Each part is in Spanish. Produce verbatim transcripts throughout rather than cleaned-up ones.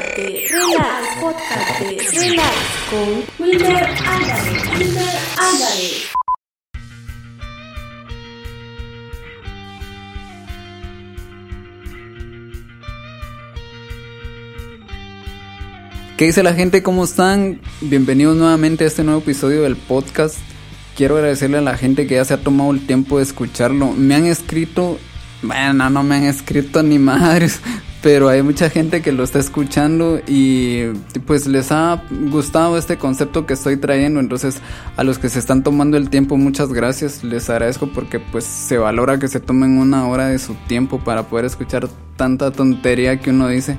podcast de Relax, podcast de Relax con Wilder Álvarez, Wilder Álvarez. ¿Qué dice la gente? ¿Cómo están? Bienvenidos nuevamente a este nuevo episodio del podcast. Quiero agradecerle a la gente que ya se ha tomado el tiempo de escucharlo. Me han escrito, bueno, no me han escrito ni madres, pero hay mucha gente que lo está escuchando y pues les ha gustado este concepto que estoy trayendo. Entonces a los que se están tomando el tiempo, muchas gracias, les agradezco porque pues se valora que se tomen una hora de su tiempo para poder escuchar tanta tontería que uno dice.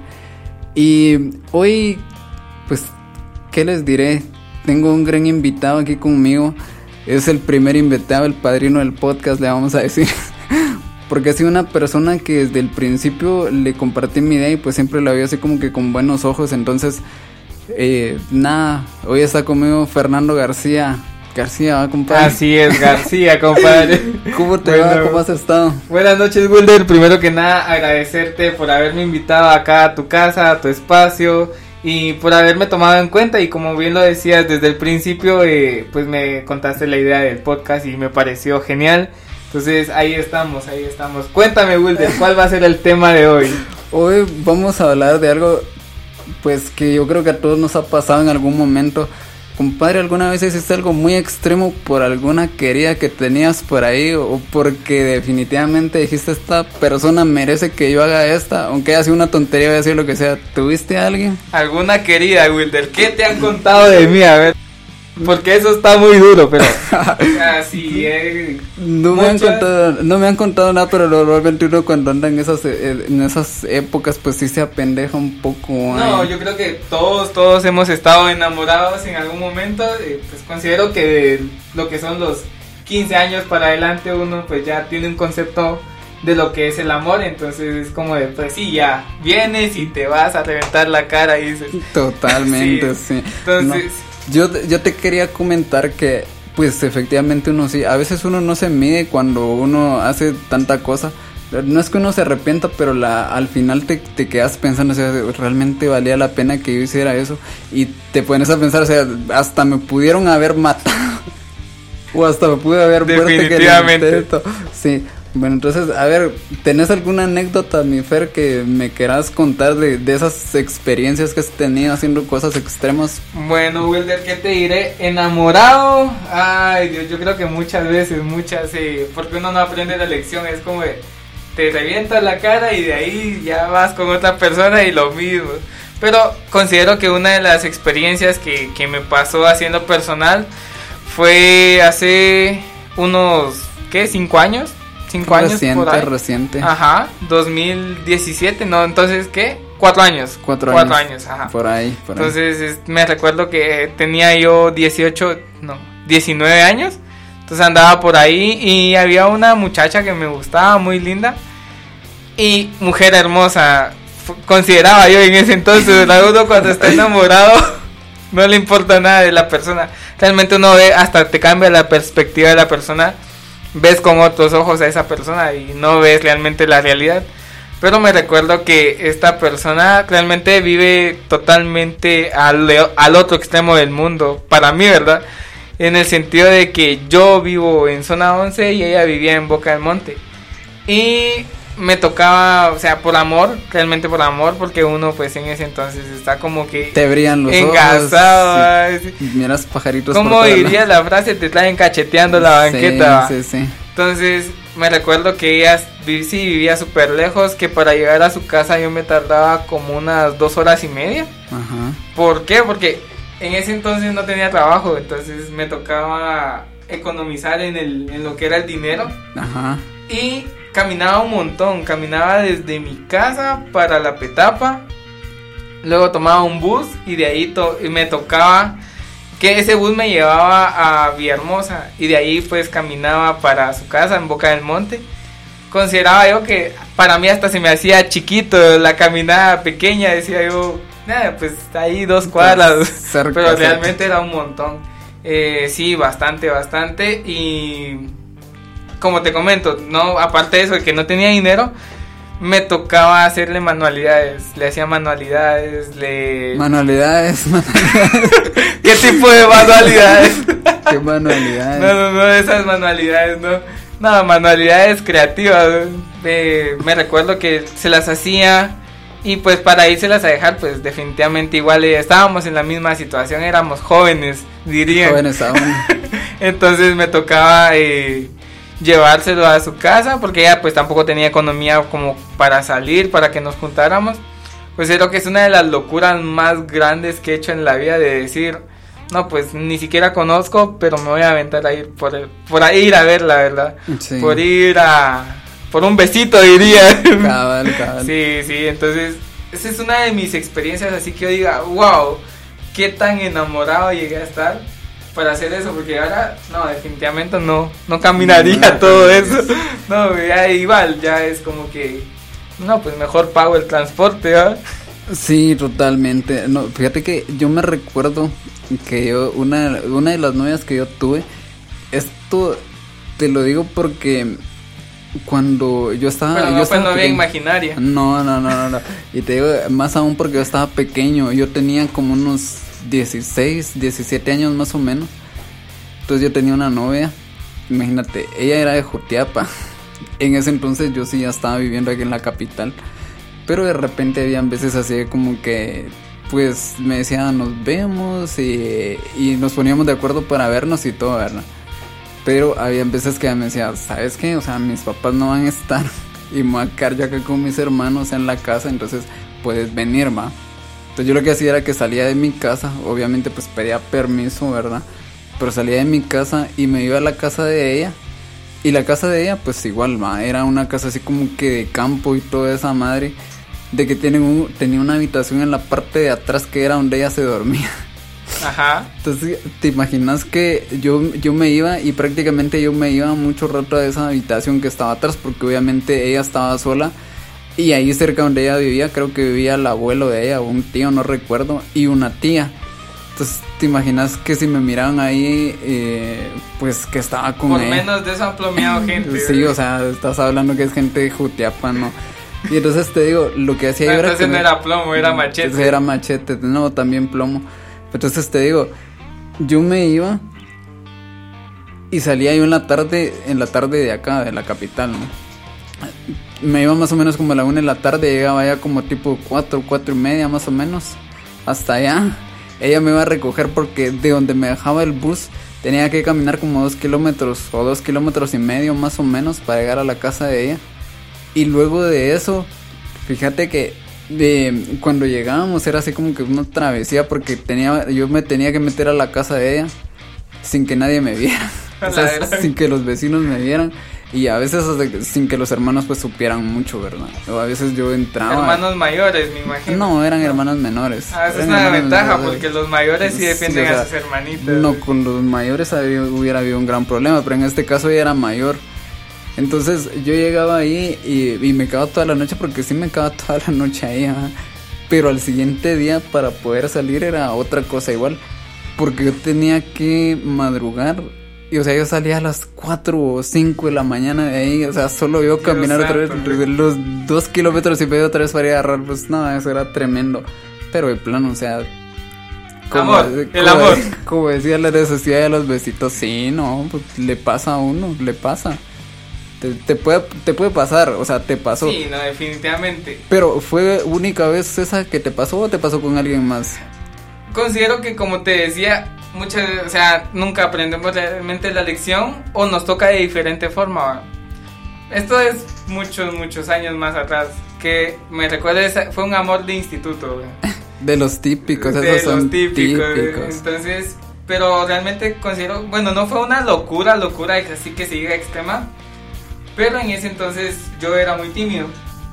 Y hoy, pues, ¿qué les diré? Tengo un gran invitado aquí conmigo. Es el primer invitado, el padrino del podcast, le vamos a decir. Porque ha sido una persona que desde el principio le compartí mi idea y pues siempre la vi así como que con buenos ojos. Entonces, eh, nada, hoy está conmigo Fernando García. García, ¿va, compadre? Así es, García, compadre. ¿Cómo te bueno, va? ¿Cómo has estado? Buenas noches, Wilder. Primero que nada, agradecerte por haberme invitado acá a tu casa, a tu espacio, y por haberme tomado en cuenta. Y como bien lo decías desde el principio, eh, pues me contaste la idea del podcast y me pareció genial. Entonces ahí estamos, ahí estamos. Cuéntame, Wilder, ¿cuál va a ser el tema de hoy? Hoy vamos a hablar de algo pues que yo creo que a todos nos ha pasado en algún momento. Compadre, ¿alguna vez hiciste algo muy extremo por alguna querida que tenías por ahí? O porque definitivamente dijiste, esta persona merece que yo haga esta, aunque haya sido una tontería, voy a decir lo que sea. ¿Tuviste a alguien? ¿Alguna querida, Wilder? ¿Qué te han contado de mí? A ver, porque eso está muy duro, pero así eh, no me han contado, no me han contado nada, pero normalmente uno cuando anda en esas en esas épocas pues sí se apendeja un poco. No, ay. Yo creo que todos todos hemos estado enamorados en algún momento. Eh, pues considero que de lo que son los quince años para adelante uno pues ya tiene un concepto de lo que es el amor. Entonces es como de, pues sí, ya vienes y te vas a reventar la cara y dices, totalmente, sí, sí. Entonces no. Yo, yo te quería comentar que pues efectivamente uno sí, a veces uno no se mide cuando uno hace tanta cosa. No es que uno se arrepienta, pero la, al final te, te quedas pensando, o sea, realmente valía la pena que yo hiciera eso. Y te pones a pensar, o sea, hasta me pudieron haber matado o hasta me pude haber muerto. Definitivamente. Sí. Bueno, entonces, a ver, ¿tenés alguna anécdota, mi Fer, que me querás contar de, de esas experiencias que has tenido haciendo cosas extremas? Bueno, Wilder, ¿qué te diré? Enamorado, ay Dios, yo creo que muchas veces, muchas, sí, porque uno no aprende la lección, es como de, te revientas la cara y de ahí ya vas con otra persona y lo mismo. Pero considero que una de las experiencias que, que me pasó haciendo personal fue hace unos, ¿qué? ¿Cinco años? Cinco años reciente, por ahí. Reciente, Ajá, dos mil diecisiete, no, entonces, ¿qué? Cuatro años. Cuatro, Cuatro años. años, ajá. Por ahí, por ahí. Entonces, es, me recuerdo que tenía yo dieciocho, no, diecinueve años. Entonces andaba por ahí y había una muchacha que me gustaba, muy linda. Y mujer hermosa, f- consideraba yo en ese entonces. La uno cuando está enamorado no le importa nada de la persona. Realmente uno ve, hasta te cambia la perspectiva de la persona. Ves con otros ojos a esa persona y no ves realmente la realidad. Pero me recuerdo que esta persona realmente vive totalmente al, al otro extremo del mundo, para mí, ¿verdad? En el sentido de que yo vivo en zona once y ella vivía en Boca del Monte. Y me tocaba, o sea, por amor, realmente por amor, porque uno pues en ese entonces está como que te brillan los engasado, ojos, sí. Miras pajaritos. ¿Cómo diría la frase? Te traen cacheteando la banqueta. Sí, sí, sí. Entonces me recuerdo que ella sí vivía súper lejos, que para llegar a su casa yo me tardaba como unas dos horas y media. Ajá. ¿Por qué? Porque en ese entonces no tenía trabajo, entonces me tocaba economizar en, el, en lo que era el dinero. Ajá. Y caminaba un montón, caminaba desde mi casa para la Petapa, luego tomaba un bus y de ahí to- me tocaba, que ese bus me llevaba a Villahermosa y de ahí pues caminaba para su casa en Boca del Monte. Consideraba yo que para mí hasta se me hacía chiquito la caminada pequeña, decía yo, nada, pues ahí dos cuadras, cerca, pero cerca. realmente era un montón. Eh, sí, bastante, bastante. Y como te comento, no, aparte de eso, de que no tenía dinero, me tocaba hacerle manualidades, le hacía manualidades, le... Manualidades, manualidades. ¿Qué tipo de manualidades? ¿Qué manualidades? No, no, no, esas manualidades, no. No, manualidades creativas. Eh, me recuerdo que se las hacía y pues para irselas a dejar, pues definitivamente igual eh, estábamos en la misma situación, éramos jóvenes, dirían. Jóvenes aún. Entonces me tocaba eh, llevárselo a su casa porque ella pues tampoco tenía economía como para salir, para que nos juntáramos. Pues creo que es una de las locuras más grandes que he hecho en la vida, de decir, no, pues ni siquiera conozco, pero me voy a aventar a ir por, el, por ahí ir a ver, la verdad. Sí. Por ir a... por un besito, diría. Cabal, cabal. Sí, sí, entonces esa es una de mis experiencias, así que yo diga, wow, qué tan enamorado llegué a estar para hacer eso, porque ahora, no, definitivamente no, no caminaría no, todo no, eso. No, ya igual, ya es como que, no, pues mejor pago el transporte, ¿verdad? Sí, totalmente. No, fíjate que yo me recuerdo que yo, una, una de las novias que yo tuve, esto te lo digo porque cuando yo estaba... Pero no yo fue estaba novia imaginaria. No, no, no, no, no. Y te digo, más aún porque yo estaba pequeño, yo tenía como unos dieciséis, diecisiete años más o menos. Entonces yo tenía una novia, imagínate, ella era de Jutiapa. En ese entonces yo sí ya estaba viviendo aquí en la capital, pero de repente habían veces así como que pues me decía nos vemos y, y nos poníamos de acuerdo para vernos y todo, ¿verdad? Pero había veces que me decía, ¿sabes qué? O sea, mis papás no van a estar y me voy a quedar yo acá con mis hermanos en la casa, entonces puedes venir, ¿va? Entonces yo lo que hacía era que salía de mi casa, obviamente pues pedía permiso, ¿verdad? Pero salía de mi casa y me iba a la casa de ella. Y la casa de ella pues igual, ¿va? Era una casa así como que de campo y toda esa madre. De que tienen un, tenía una habitación en la parte de atrás que era donde ella se dormía. Ajá. Entonces te imaginas que yo, yo me iba y prácticamente yo me iba mucho rato a esa habitación que estaba atrás, porque obviamente ella estaba sola. Y ahí cerca donde ella vivía, creo que vivía el abuelo de ella, o un tío, no recuerdo, y una tía. Entonces te imaginas que si me miraban ahí, eh, pues que estaba con Por ella. menos de eso han plomeado gente. Sí, o sea, estás hablando que es gente de Jutiapa, ¿no? Y entonces te digo, lo que hacía no, yo era entonces que no me... era plomo, era machete. Era machete, no, también plomo. Entonces te digo, yo me iba y salía yo en la tarde, en la tarde de acá, de la capital, ¿no? Me iba más o menos como a la una de la tarde, llegaba ya como tipo cuatro, cuatro y media más o menos, hasta allá. Ella me iba a recoger porque de donde me dejaba el bus tenía que caminar como dos kilómetros o dos kilómetros y medio más o menos para llegar a la casa de ella. Y luego de eso, fíjate que de, cuando llegábamos era así como que una travesía, porque tenía yo me tenía que meter a la casa de ella sin que nadie me viera, o sea, sin que los vecinos me vieran. Y a veces sin que los hermanos pues supieran mucho, ¿verdad? O a veces yo entraba... Hermanos mayores, me imagino. No, eran hermanos menores. Ah, esa es una ventaja, porque los mayores sí defienden sí, o sea, a sus hermanitas. No, con los mayores había, hubiera habido un gran problema, pero en este caso ella era mayor. Entonces yo llegaba ahí y, y me quedaba toda la noche, porque sí me quedaba toda la noche ahí, ¿eh? Pero al siguiente día para poder salir era otra cosa igual, porque yo tenía que madrugar. Y o sea, yo salía a las cuatro o cinco de la mañana de ahí, o sea, solo yo caminar Dios otra santo, vez los dos kilómetros y medio otra vez para ir a agarrar, pues no, eso era tremendo. Pero de plano, o sea... Como, amor, como, el amor. Como decía la necesidad de los besitos, sí, no, pues le pasa a uno, le pasa. Te, te, puede, te puede pasar, o sea, te pasó. Sí, no, definitivamente. Pero ¿fue única vez esa que te pasó o te pasó con alguien más? Considero que, como te decía... Muchas, o sea, nunca aprendemos realmente la lección o nos toca de diferente forma, ¿va? Esto es muchos, muchos años más atrás, que me recuerda, esa, fue un amor de instituto, ¿va? De los típicos, de esos son los típicos, típicos. Entonces, pero realmente considero, bueno, no fue una locura, locura así que se llega extrema, pero en ese entonces yo era muy tímido.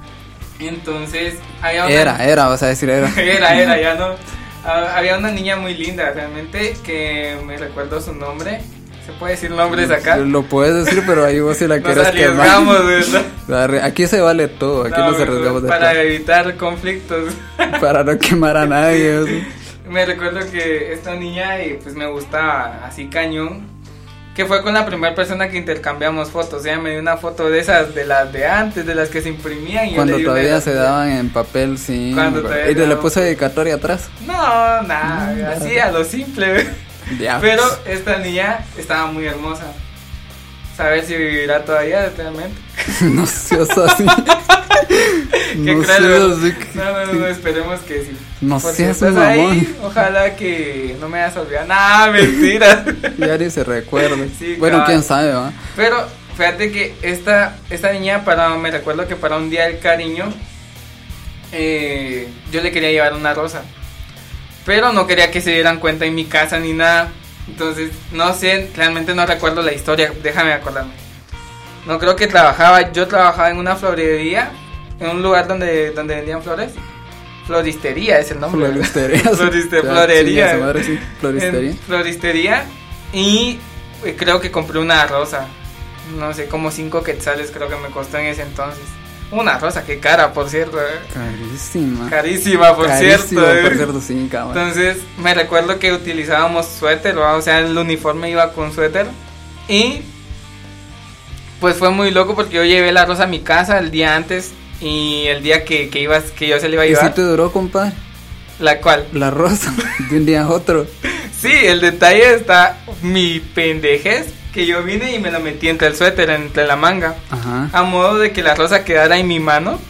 Entonces, había una... Era, era, vas a decir era. era, era, ya no... Uh, había una niña muy linda realmente, que me recuerdo su nombre. ¿Se puede decir nombres acá? Lo puedes decir, pero ahí vos si la quieres quemar. Nos arriesgamos, ¿verdad? Aquí se vale todo, aquí no, nos arriesgamos de para todo. evitar conflictos. Para no quemar a nadie. Me recuerdo que esta niña pues me gustaba así cañón, que fue con la primera persona que intercambiamos fotos. Ella me dio una foto de esas, de las de antes, de las que se imprimían. Y Cuando yo le di todavía una- se daban en papel, sí. Cuando me acuerdo. todavía Y te le daban- puse dedicatoria atrás. No, nada, No, así a lo simple. Ya. Pero esta niña estaba muy hermosa. Saber si vivirá todavía realmente. No seas así. Qué no cruel, seas ¿verdad? así. que- No, no, no, esperemos que sí. No Por si seas estás un mamón. ahí, ojalá que no me hayas olvidado. Nah, mentira. Ya ni se recuerda. Sí, bueno, cabal. quién sabe, va. Pero fíjate que esta, esta niña, para, me recuerdo que para un día del cariño, eh, yo le quería llevar una rosa. Pero no quería que se dieran cuenta en mi casa ni nada. Entonces, no sé, realmente no recuerdo la historia. Déjame acordarme. No creo que trabajaba, yo trabajaba en una florería, en un lugar donde, donde vendían flores. Floristería es el nombre. Floristería. Floriste- O sea, florería. sí, a su madre, sí, floristería. En floristería. Y eh, creo que compré una rosa. No sé, como cinco quetzales creo que me costó en ese entonces. Una rosa, qué cara, por cierto. eh. Carísima. Carísima, por Carísima, cierto. eh. por cierto, sí, cabrón. Entonces, me recuerdo que utilizábamos suéter, ¿va? O sea, el uniforme iba con suéter. Y pues fue muy loco porque yo llevé la rosa a mi casa el día antes. Y el día que, que, ibas, que yo se le iba a ¿Y si llevar. te duró, compadre? ¿La cual? La rosa, de un día a otro. Sí, el detalle está mi pendejez, que yo vine y me la metí entre el suéter, entre la manga, Ajá. a modo de que la rosa quedara en mi mano.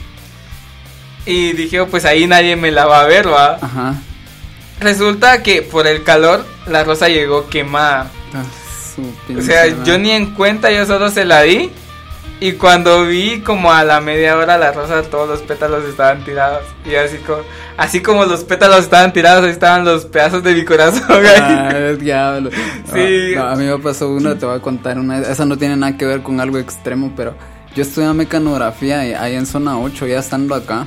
Y dije, oh, pues ahí nadie me la va a ver, va. Ajá. Resulta que por el calor la rosa llegó quemada. Ah, su O pinche sea, madre. yo ni en cuenta, yo solo se la di. Y cuando vi como a la media hora la rosa, todos los pétalos estaban tirados. Y así como, así como los pétalos estaban tirados, ahí estaban los pedazos de mi corazón. Ah, el diablo. Sí. No, no, a mí me pasó una, te voy a contar una. Esa no tiene nada que ver con algo extremo, pero yo estudiaba mecanografía y- ahí en zona ocho, ya estando acá.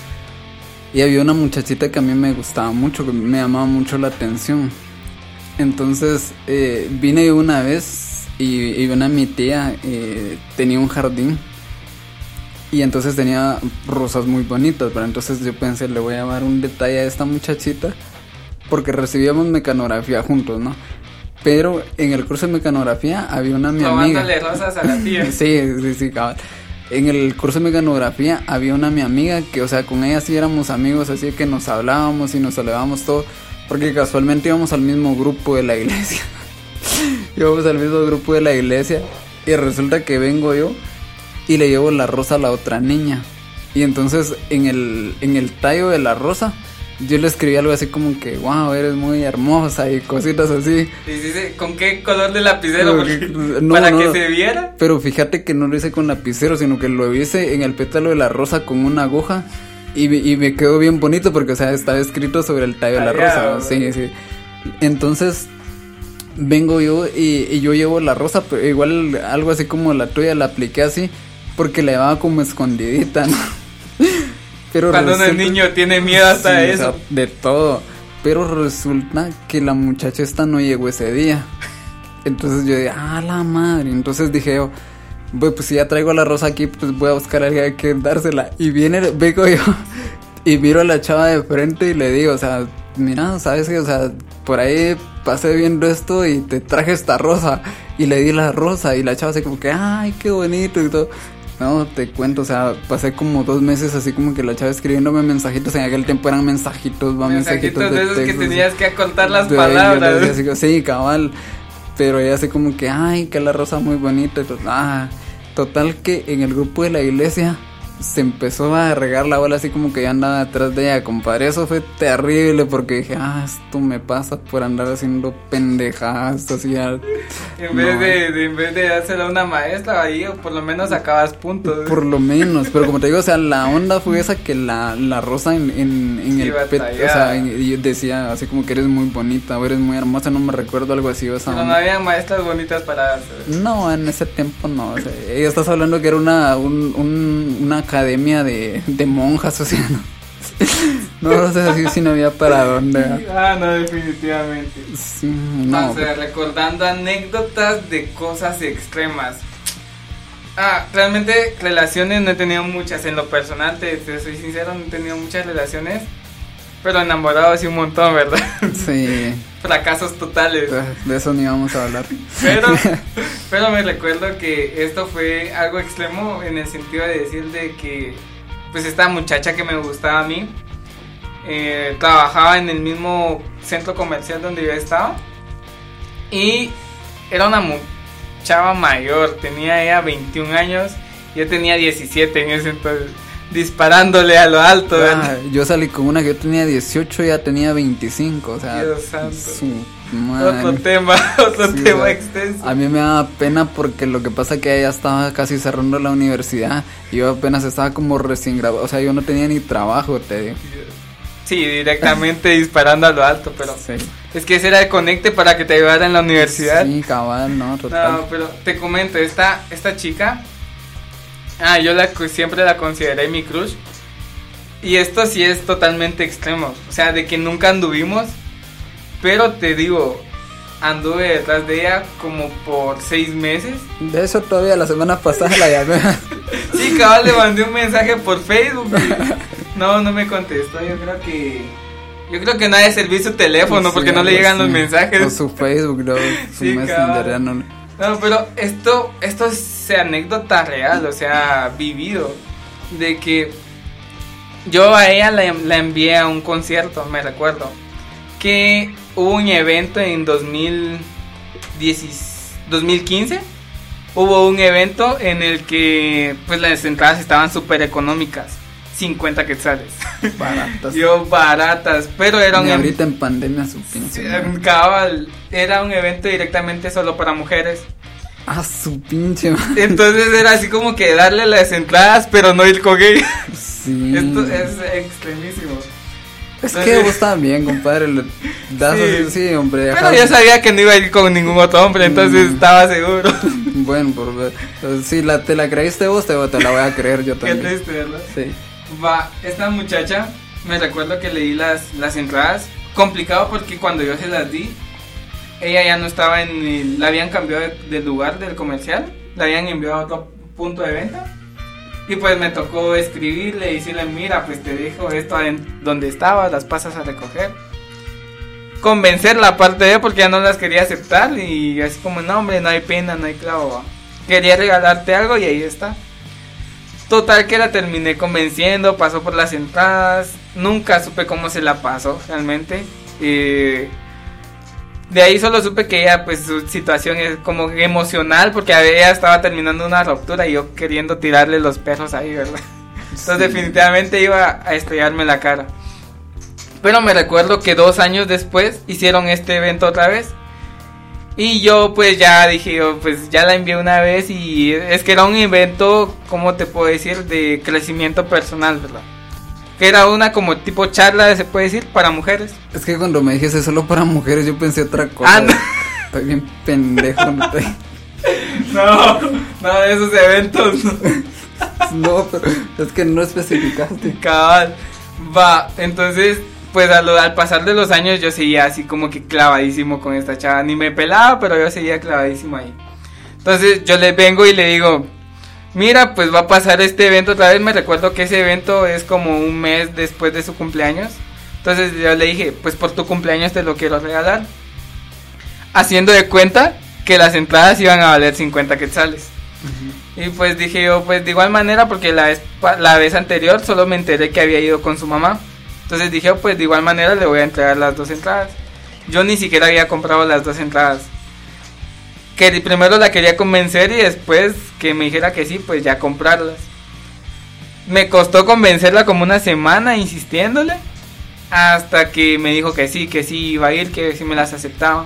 Y había una muchachita que a mí me gustaba mucho, que me llamaba mucho la atención. Entonces eh, vine una vez y, y una mi tía eh, tenía un jardín. Y entonces tenía rosas muy bonitas, pero entonces yo pensé, le voy a dar un detalle a esta muchachita, porque recibíamos mecanografía juntos, ¿no? Pero en el curso de mecanografía había una mi amiga. Robándole rosas a la tía. Sí, sí, sí, cabal. En el curso de mecanografía había una mi amiga que, o sea, con ella sí éramos amigos, así que nos hablábamos y nos saludábamos todo, porque casualmente íbamos al mismo grupo de la iglesia. Íbamos al mismo grupo de la iglesia y resulta que vengo yo y le llevo la rosa a la otra niña. Y entonces en el, en el tallo de la rosa yo le escribí algo así como que, wow, eres muy hermosa y cositas así. Y dice, ¿con qué color de lapicero? Porque- Porque- no, para no. que se viera. Pero fíjate que no lo hice con lapicero, sino que lo hice en el pétalo de la rosa con una aguja. Y, me- y me quedó bien bonito porque, o sea, estaba escrito sobre el tallo de la Ah, ya, rosa. Sí, sí. Entonces, vengo yo y, y yo llevo la rosa, pero igual algo así como la tuya la apliqué así, porque la llevaba como escondidita, ¿no? Pero Cuando uno es resulta- niño tiene miedo hasta Sí, o eso. sea, de todo. Pero resulta que la muchacha esta no llegó ese día. Entonces yo dije, ah, la madre. Entonces dije yo, "Bueno, pues si ya traigo la rosa aquí, pues voy a buscar a alguien a quien dársela. Y viene, vengo yo y miro a la chava de frente y le digo, o sea, mira, sabes que, o sea, por ahí pasé viendo esto y te traje esta rosa. Y le di la rosa y la chava así como que, ay, qué bonito y todo. No, te cuento, o sea, pasé como dos meses así como que la chava escribiéndome mensajitos. En aquel tiempo eran mensajitos, va, mensajitos, Mensajitos de esos que texto, tenías que acortar las de- yo le palabras. decía así como, sí, cabal. Pero ella así como que, ay, que la rosa muy bonita. Y todo. Ah, total que en el grupo de la iglesia se empezó a regar la bola así como que yo andaba detrás de ella, compadre. Eso fue terrible porque dije, ah, esto me pasa por andar haciendo pendejadas así. ya- En vez, No. de, de- en vez de dársela a una maestra ahí, o por lo menos sacabas puntos. Por lo menos, pero como te digo, o sea, la onda fue esa que la, la rosa en, en, en Sí, el pet, o batallaba. sea, en- y decía así como que eres muy bonita o eres muy hermosa, no me recuerdo algo así, o sea, Pero no había maestras bonitas para darse. no, en ese tiempo no, o sea, ella estás hablando que era una, un, un- una academia de, de monjas, o sea, no, no, o sea, sí, sí no había para dónde, Ah, no, definitivamente. sí, no, O sea, recordando anécdotas de cosas extremas. Ah, realmente relaciones no he tenido muchas en lo personal, te, te soy sincero, no he tenido muchas relaciones. Pero enamorado sí un montón, ¿verdad? Sí. Fracasos totales. De eso ni vamos a hablar. Pero, pero me recuerdo que esto fue algo extremo en el sentido de decir de que pues esta muchacha que me gustaba a mí eh, trabajaba en el mismo centro comercial donde yo estaba y era una mu- chava mayor, tenía ella veintiún años, yo tenía diecisiete en ese entonces, disparándole a lo alto. Ah, yo salí con una que yo tenía dieciocho y ella tenía veinticinco, o sea, Dios santo. su madre. Otro tema, otro Sí, tema o sea, extenso. a mí me daba pena porque lo que pasa es que ella estaba casi cerrando la universidad y yo apenas estaba como recién graduado, o sea, yo no tenía ni trabajo, te digo. Sí, directamente disparando a lo alto, pero Sí. es que ese era el conecte para que te ayudara en la universidad. Sí, cabal, no, total. No, pero te comento, esta, esta chica, ah, yo la, siempre la consideré mi crush. Y esto sí es totalmente extremo, o sea, de que nunca anduvimos, pero te digo, anduve detrás de ella como por seis meses. De eso todavía la semana pasada la llamé. Sí, cabal, le mandé un mensaje por Facebook y no, no me contestó, yo creo que... Yo creo que no ha de servir su teléfono Sí, porque no le algo llegan los así. mensajes. O su Facebook, no, su Sí, Messenger, cabal. ya no. No, pero esto, esto es anécdota real, o sea, vivido. De que yo a ella la, la envié a un concierto, me recuerdo. Que hubo un evento en dos mil diez, dos mil quince. Hubo un evento en el que pues las entradas estaban súper económicas. cincuenta quetzales. Baratas. Yo baratas, pero era un Ni em- ahorita en pandemia su pinche. madre. cabal, era un evento directamente solo para mujeres. Ah, su pinche madre. Entonces era así como que darle las entradas, pero no ir con ella. Sí. Esto es extremísimo. Es que vos también, compadre. Le das Sí. así, sí, hombre. Pero ajá. yo sabía que no iba a ir con ningún otro hombre, entonces Mm. estaba seguro. Bueno, por ver. Si la, te la creíste vos, te, te la voy a creer yo Qué también. triste, ¿verdad? Sí. Va, esta muchacha, me recuerdo que leí las, las entradas. Complicado porque cuando yo se las di, ella ya no estaba en el, la habían cambiado de, de lugar del comercial, la habían enviado a otro punto de venta. Y pues me tocó escribirle y decirle, mira, pues te dejo esto en donde estaba, las pasas a recoger. Convencerla aparte de ella porque ya no las quería aceptar y así como, no hombre, no hay pena, no hay clavo. Va. Quería regalarte algo y ahí está. Total que la terminé convenciendo, pasó por las entradas, nunca supe cómo se la pasó realmente. Eh, de ahí solo supe que ella, pues su situación es como emocional porque ella estaba terminando una ruptura y yo queriendo tirarle los perros ahí, ¿verdad? Entonces Sí. definitivamente iba a estrellarme la cara. Pero me recuerdo que dos años después hicieron este evento otra vez. Y yo pues ya dije, yo, pues ya la envié una vez y es que era un evento, ¿cómo te puedo decir? De crecimiento personal, ¿verdad? Que era una como tipo charla, se puede decir, para mujeres. Es que cuando me dijiste solo para mujeres, yo pensé otra cosa. Ah, no. Estoy bien pendejo. No, estoy- No, no de esos eventos, no. no, pero es que no especificaste. Cabal. Va, entonces, pues a lo- al pasar de los años yo seguía así como que clavadísimo con esta chava. Ni me pelaba, pero yo seguía clavadísimo ahí. Entonces yo le vengo y le digo, mira, pues va a pasar este evento otra vez. Me recuerdo que ese evento es como un mes después de su cumpleaños. Entonces yo le dije, pues por tu cumpleaños te lo quiero regalar. Haciendo de cuenta que las entradas iban a valer cincuenta quetzales. Y pues dije yo, pues de igual manera, porque la vez, pa- la vez anterior solo me enteré que había ido con su mamá. Entonces dije, oh, pues de igual manera le voy a entregar las dos entradas. Yo ni siquiera había comprado las dos entradas. Que primero la quería convencer y después que me dijera que sí, pues ya comprarlas. Me costó convencerla como una semana insistiéndole. Hasta que me dijo que sí, que sí iba a ir, que sí me las aceptaba.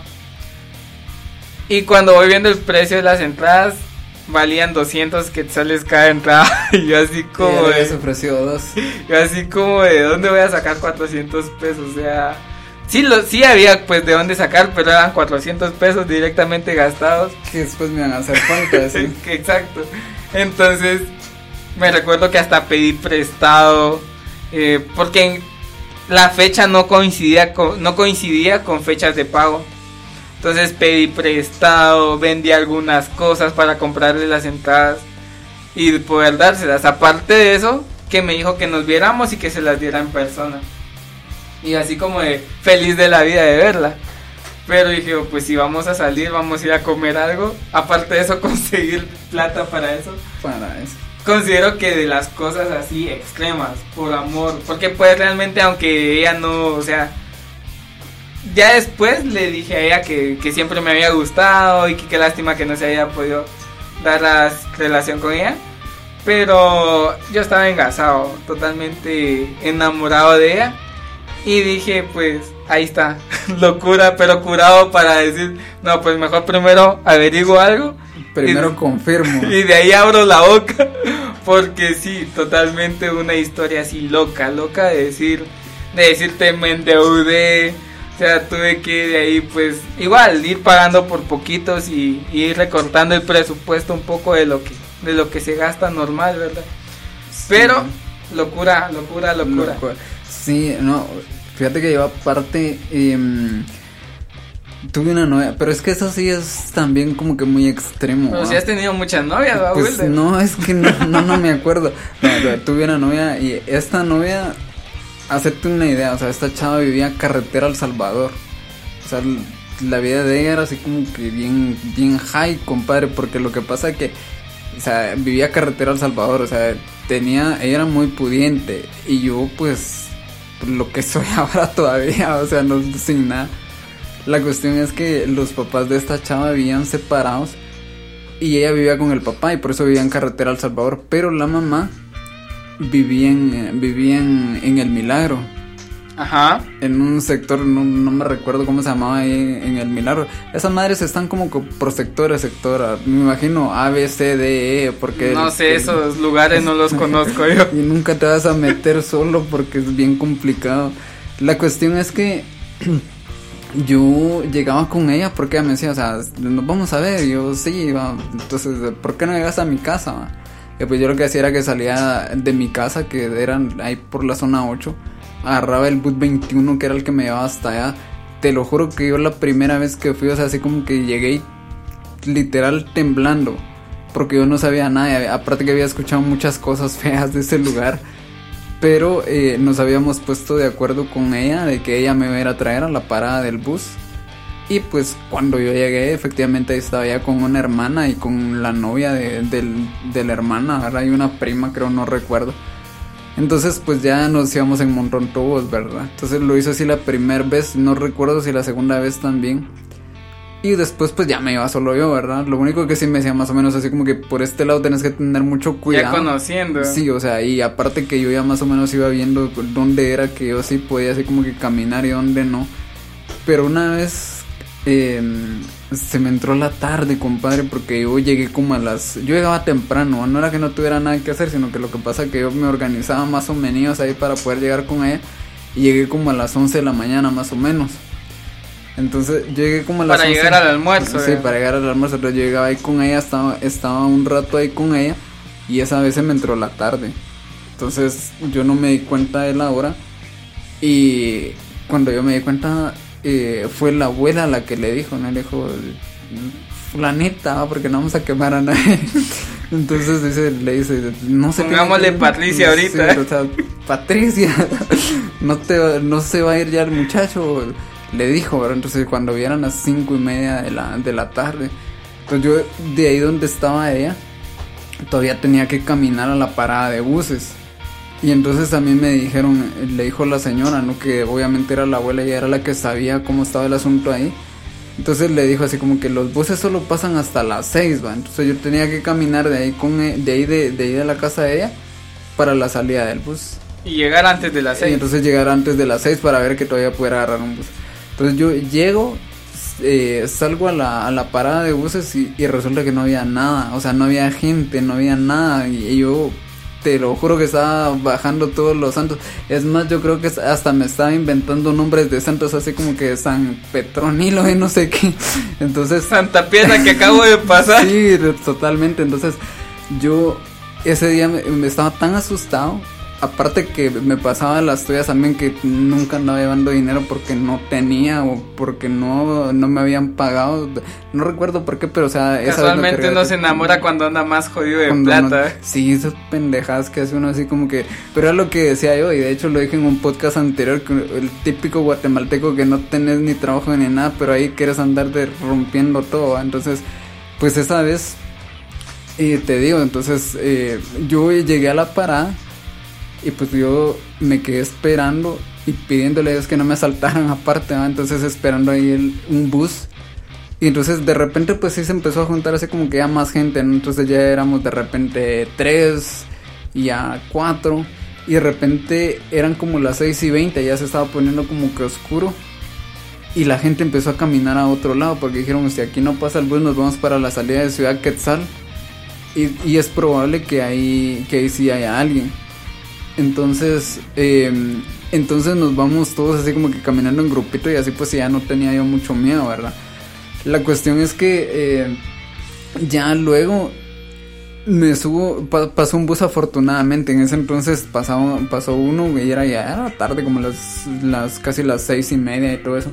Y cuando voy viendo el precio de las entradas, valían doscientos quetzales cada entrada. Y yo así como Ya le de, habías ofrecido dos. yo así como de dónde voy a sacar cuatrocientos pesos. O sea, sí, lo, sí había pues de dónde sacar, pero eran cuatrocientos pesos directamente gastados. Que después me van a hacer falta, sí. Exacto. Entonces me recuerdo que hasta pedí prestado, eh, porque en- la fecha no coincidía con, no coincidía con fechas de pago. Entonces pedí prestado, vendí algunas cosas para comprarle las entradas y poder dárselas. Aparte de eso, que me dijo que nos viéramos y que se las diera en persona. Y así como de feliz de la vida de verla. Pero dije, pues si vamos a salir, vamos a ir a comer algo. Aparte de eso, conseguir plata para eso. Para eso. Considero que de las cosas así extremas, por amor. Porque pues realmente, aunque ella no, o sea... Ya después le dije a ella que, que siempre me había gustado y que qué lástima que no se haya podido dar la relación con ella. Pero yo estaba engasado, totalmente enamorado de ella. Y dije, pues, ahí está, locura, pero curado para decir, no, pues mejor primero averiguo algo. Primero y, confirmo. Y de ahí abro la boca, porque sí, totalmente una historia así loca, loca de decir, de decirte me endeudé. O sea, tuve que de ahí pues igual ir pagando por poquitos y, y ir recortando el presupuesto un poco de lo que de lo que se gasta normal, ¿verdad? Sí. Pero locura, locura, locura. locura. Sí, no, fíjate que yo aparte eh, tuve una novia, pero es que eso sí es también como que muy extremo. Pero ¿no? si has tenido muchas novias, ¿va, Pues Wilder? no, es que no, no, no me acuerdo. No, no, tuve una novia y esta novia... Hacerte una idea, o sea, esta chava vivía carretera al Salvador. O sea, la vida de ella era así como que bien, bien high, compadre, porque lo que pasa es que, o sea, vivía carretera al Salvador, o sea, tenía, ella era muy pudiente, y yo, pues, lo que soy ahora todavía, o sea, no, sin nada. La cuestión es que los papás de esta chava vivían separados, y ella vivía con el papá, y por eso vivía en carretera al Salvador, pero la mamá vivía en, vivía en, en El Milagro. Ajá. En un sector, no, no me recuerdo cómo se llamaba ahí en El Milagro. Esas madres están como por sectores, sector. Me imagino A, B, C, D, E. Porque no sé, el, esos lugares no los conozco yo. Y nunca te vas a meter solo porque es bien complicado. La cuestión es que yo llegaba con ella porque ella me decía, o sea, nos vamos a ver. Y yo, sí, va. Entonces, ¿por qué no llegas a mi casa? Va? Y pues yo lo que hacía era que salía de mi casa, que eran ahí por la zona ocho, agarraba el bus veintiuno, que era el que me llevaba hasta allá. Te lo juro que yo la primera vez que fui, o sea, así como que llegué literal temblando, porque yo no sabía nada, aparte que había escuchado muchas cosas feas de ese lugar. Pero eh, nos habíamos puesto de acuerdo con ella de que ella me iba a ir a traer a la parada del bus. Y pues cuando yo llegué, efectivamente ahí estaba ya con una hermana y con la novia de, de, de la hermana, ¿verdad? Y una prima, creo, no recuerdo. Entonces pues ya nos íbamos en Monrontobos, ¿verdad? Entonces lo hizo así la primera vez, no recuerdo si la segunda vez también. Y después pues ya me iba solo yo, ¿verdad? Lo único que sí me decía más o menos así como que por este lado tenés que tener mucho cuidado. Ya conociendo. Sí, o sea, y aparte que yo ya más o menos iba viendo dónde era que yo sí podía así como que caminar y dónde no. Pero una vez... Eh, se me entró la tarde, compadre, porque yo llegué como a las... Yo llegaba temprano, no era que no tuviera nada que hacer, sino que lo que pasa es que yo me organizaba más o menos ahí para poder llegar con ella. Y llegué como a las once de la mañana más o menos. Entonces llegué como a las para once. Para llegar al almuerzo. Sí, ¿eh? para llegar al almuerzo. Entonces yo llegaba ahí con ella, estaba, estaba un rato ahí con ella. Y esa vez se me entró la tarde. Entonces yo no me di cuenta de la hora. Y cuando yo me di cuenta... Eh, fue la abuela la que le dijo, ¿no? Le dijo, fulanita, porque no vamos a quemar a nadie. Entonces dice, le dice, no sé. Pongámosle que, Patricia ahorita. Sí, o sea, Patricia, no te, no se va a ir ya el muchacho, le dijo, ¿verdad? Entonces cuando vieran las cinco y media de la, de la tarde, pues yo de ahí donde estaba ella, todavía tenía que caminar a la parada de buses. Y entonces también me dijeron, le dijo la señora, ¿no? Que obviamente era la abuela y era la que sabía cómo estaba el asunto ahí. Entonces le dijo así como que los buses solo pasan hasta las seis, ¿va? Entonces yo tenía que caminar de ahí con de ahí de, de ahí de la casa de ella para la salida del bus. Y llegar antes de las seis. Y entonces llegar antes de las seis para ver que todavía pudiera agarrar un bus. Entonces yo llego, eh, salgo a la, a la parada de buses y, y resulta que no había nada. O sea, no había gente, no había nada. Y, y yo... te lo juro que estaba bajando todos los santos. Es más, yo creo que hasta me estaba inventando nombres de santos, así como que San Petronilo y no sé qué. Entonces, Santa Piedra que acabo de pasar. Sí, totalmente. Entonces yo ese día me, me estaba tan asustado aparte que me pasaba las tuyas también, que nunca andaba llevando dinero porque no tenía o porque no, no me habían pagado, no recuerdo por qué, pero o sea, esa casualmente vez no uno se enamora cuando anda más jodido de cuando plata. no, sí, esas pendejadas que hace uno así como que, pero era lo que decía yo, y de hecho lo dije en un podcast anterior, que el típico guatemalteco que no tenés ni trabajo ni nada, pero ahí quieres andar de rompiendo todo, ¿va? Entonces, pues esa vez, eh, te digo, entonces eh, yo llegué a la parada. Y pues yo me quedé esperando y pidiéndole a Dios que no me asaltaran aparte, ¿no? Entonces esperando ahí el, un bus. Y entonces de repente pues sí se empezó a juntar así como que ya más gente, ¿no? Entonces ya éramos de repente tres y ya cuatro. Y de repente eran como las seis y veinte, ya se estaba poniendo como que oscuro. Y la gente empezó a caminar a otro lado porque dijeron, si aquí no pasa el bus nos vamos para la salida de Ciudad Quetzal. Y, y es probable que ahí, que ahí sí haya alguien. Entonces, eh, entonces nos vamos todos así como que caminando en grupito y así pues ya no tenía yo mucho miedo, ¿verdad? La cuestión es que eh, ya luego me subo, pa- pasó un bus afortunadamente, en ese entonces pasaba, pasó uno y era ya era tarde, como las, las casi las seis y media y todo eso.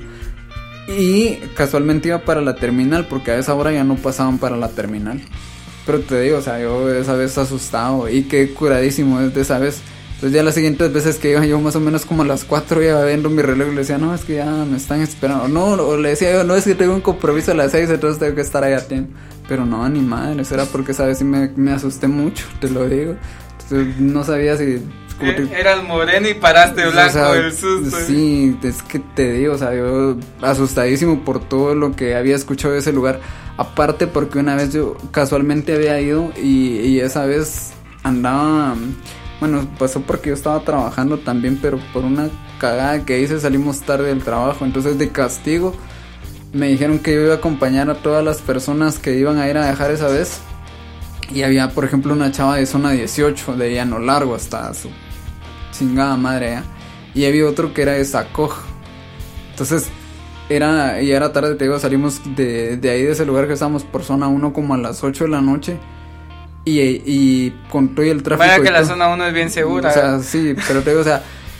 Y casualmente iba para la terminal porque a esa hora ya no pasaban para la terminal. Pero te digo, o sea, yo esa vez asustado y qué curadísimo desde esa vez. Entonces ya las siguientes veces que iba yo más o menos como a las cuatro iba viendo mi reloj y le decía, no, es que ya me están esperando. No, o le decía yo, no, es que tengo un compromiso a las seis, entonces tengo que estar ahí a tiempo. Pero no, ni madre, eso era porque esa vez sí me, me asusté mucho, te lo digo. Entonces no sabía si... Como te... Eras moreno y paraste blanco, o sea, del susto. Sí, es que te digo, o sea, yo asustadísimo por todo lo que había escuchado de ese lugar. Aparte porque una vez yo casualmente había ido y, y esa vez andaba... Bueno, pasó porque yo estaba trabajando también, pero por una cagada que hice salimos tarde del trabajo. Entonces de castigo me dijeron que yo iba a acompañar a todas las personas que iban a ir a dejar esa vez. Y había, por ejemplo, una chava de zona dieciocho, de Llano Largo hasta su chingada madre, ¿eh? Y había otro que era de Sacoj. Entonces, era, ya era tarde, te digo, salimos de, de ahí, de ese lugar que estábamos por zona uno como a las ocho de la noche. Y, y con todo el tráfico. Vaya que la todo, zona uno es bien segura. O sea, sí, pero te digo, o sea,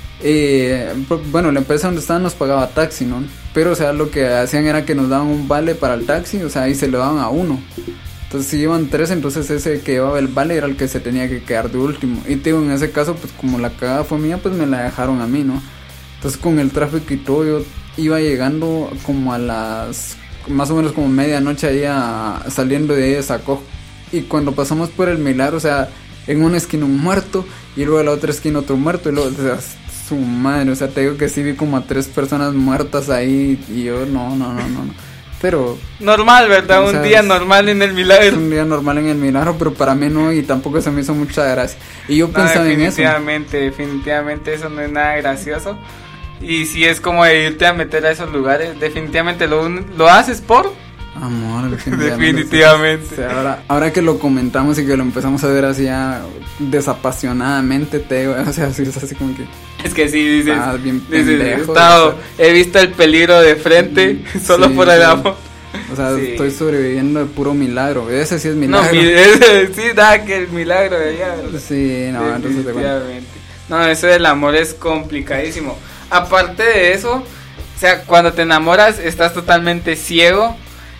eh, bueno, la empresa donde estaban nos pagaba taxi, ¿no? Pero, o sea, lo que hacían era que nos daban un vale para el taxi, o sea, ahí se lo daban a uno. Entonces, si iban tres, entonces ese que llevaba el vale era el que se tenía que quedar de último. Y te digo, en ese caso, pues como la cagada fue mía, pues me la dejaron a mí, ¿no? Entonces, con el tráfico y todo, yo iba llegando como a las, más o menos como medianoche ahí a, saliendo de ahí de Sacó. Y cuando pasamos por el Milagro, o sea, en una esquina un muerto y luego en la otra esquina otro muerto. Y luego, o sea, su madre, o sea, te digo que sí vi como a tres personas muertas ahí y yo, no, no, no, no, no. Pero... Normal, ¿verdad? O sea, un día normal en el Milagro. Un día normal en el Milagro, pero para mí no, y tampoco se me hizo mucha gracia. Y yo no, pensaba en eso. Definitivamente, definitivamente eso no es nada gracioso. Y si es como de irte a meter a esos lugares, definitivamente lo, lo haces por... Amor, definitivamente. definitivamente. O sea, ahora, ahora que lo comentamos y que lo empezamos a ver así ya desapasionadamente, te digo, o sea, así, es así como que... Es que sí, dices, ah, bien dices pendejo, he, estado, o sea, he visto el peligro de frente, mm, solo sí, por el amor. O sea, sí. Estoy sobreviviendo de puro milagro. Ese sí es milagro. No, ese, sí, da que el milagro de allá. Sí, no, entonces te cuento. No, eso del amor es complicadísimo. Aparte de eso, o sea, cuando te enamoras estás totalmente ciego.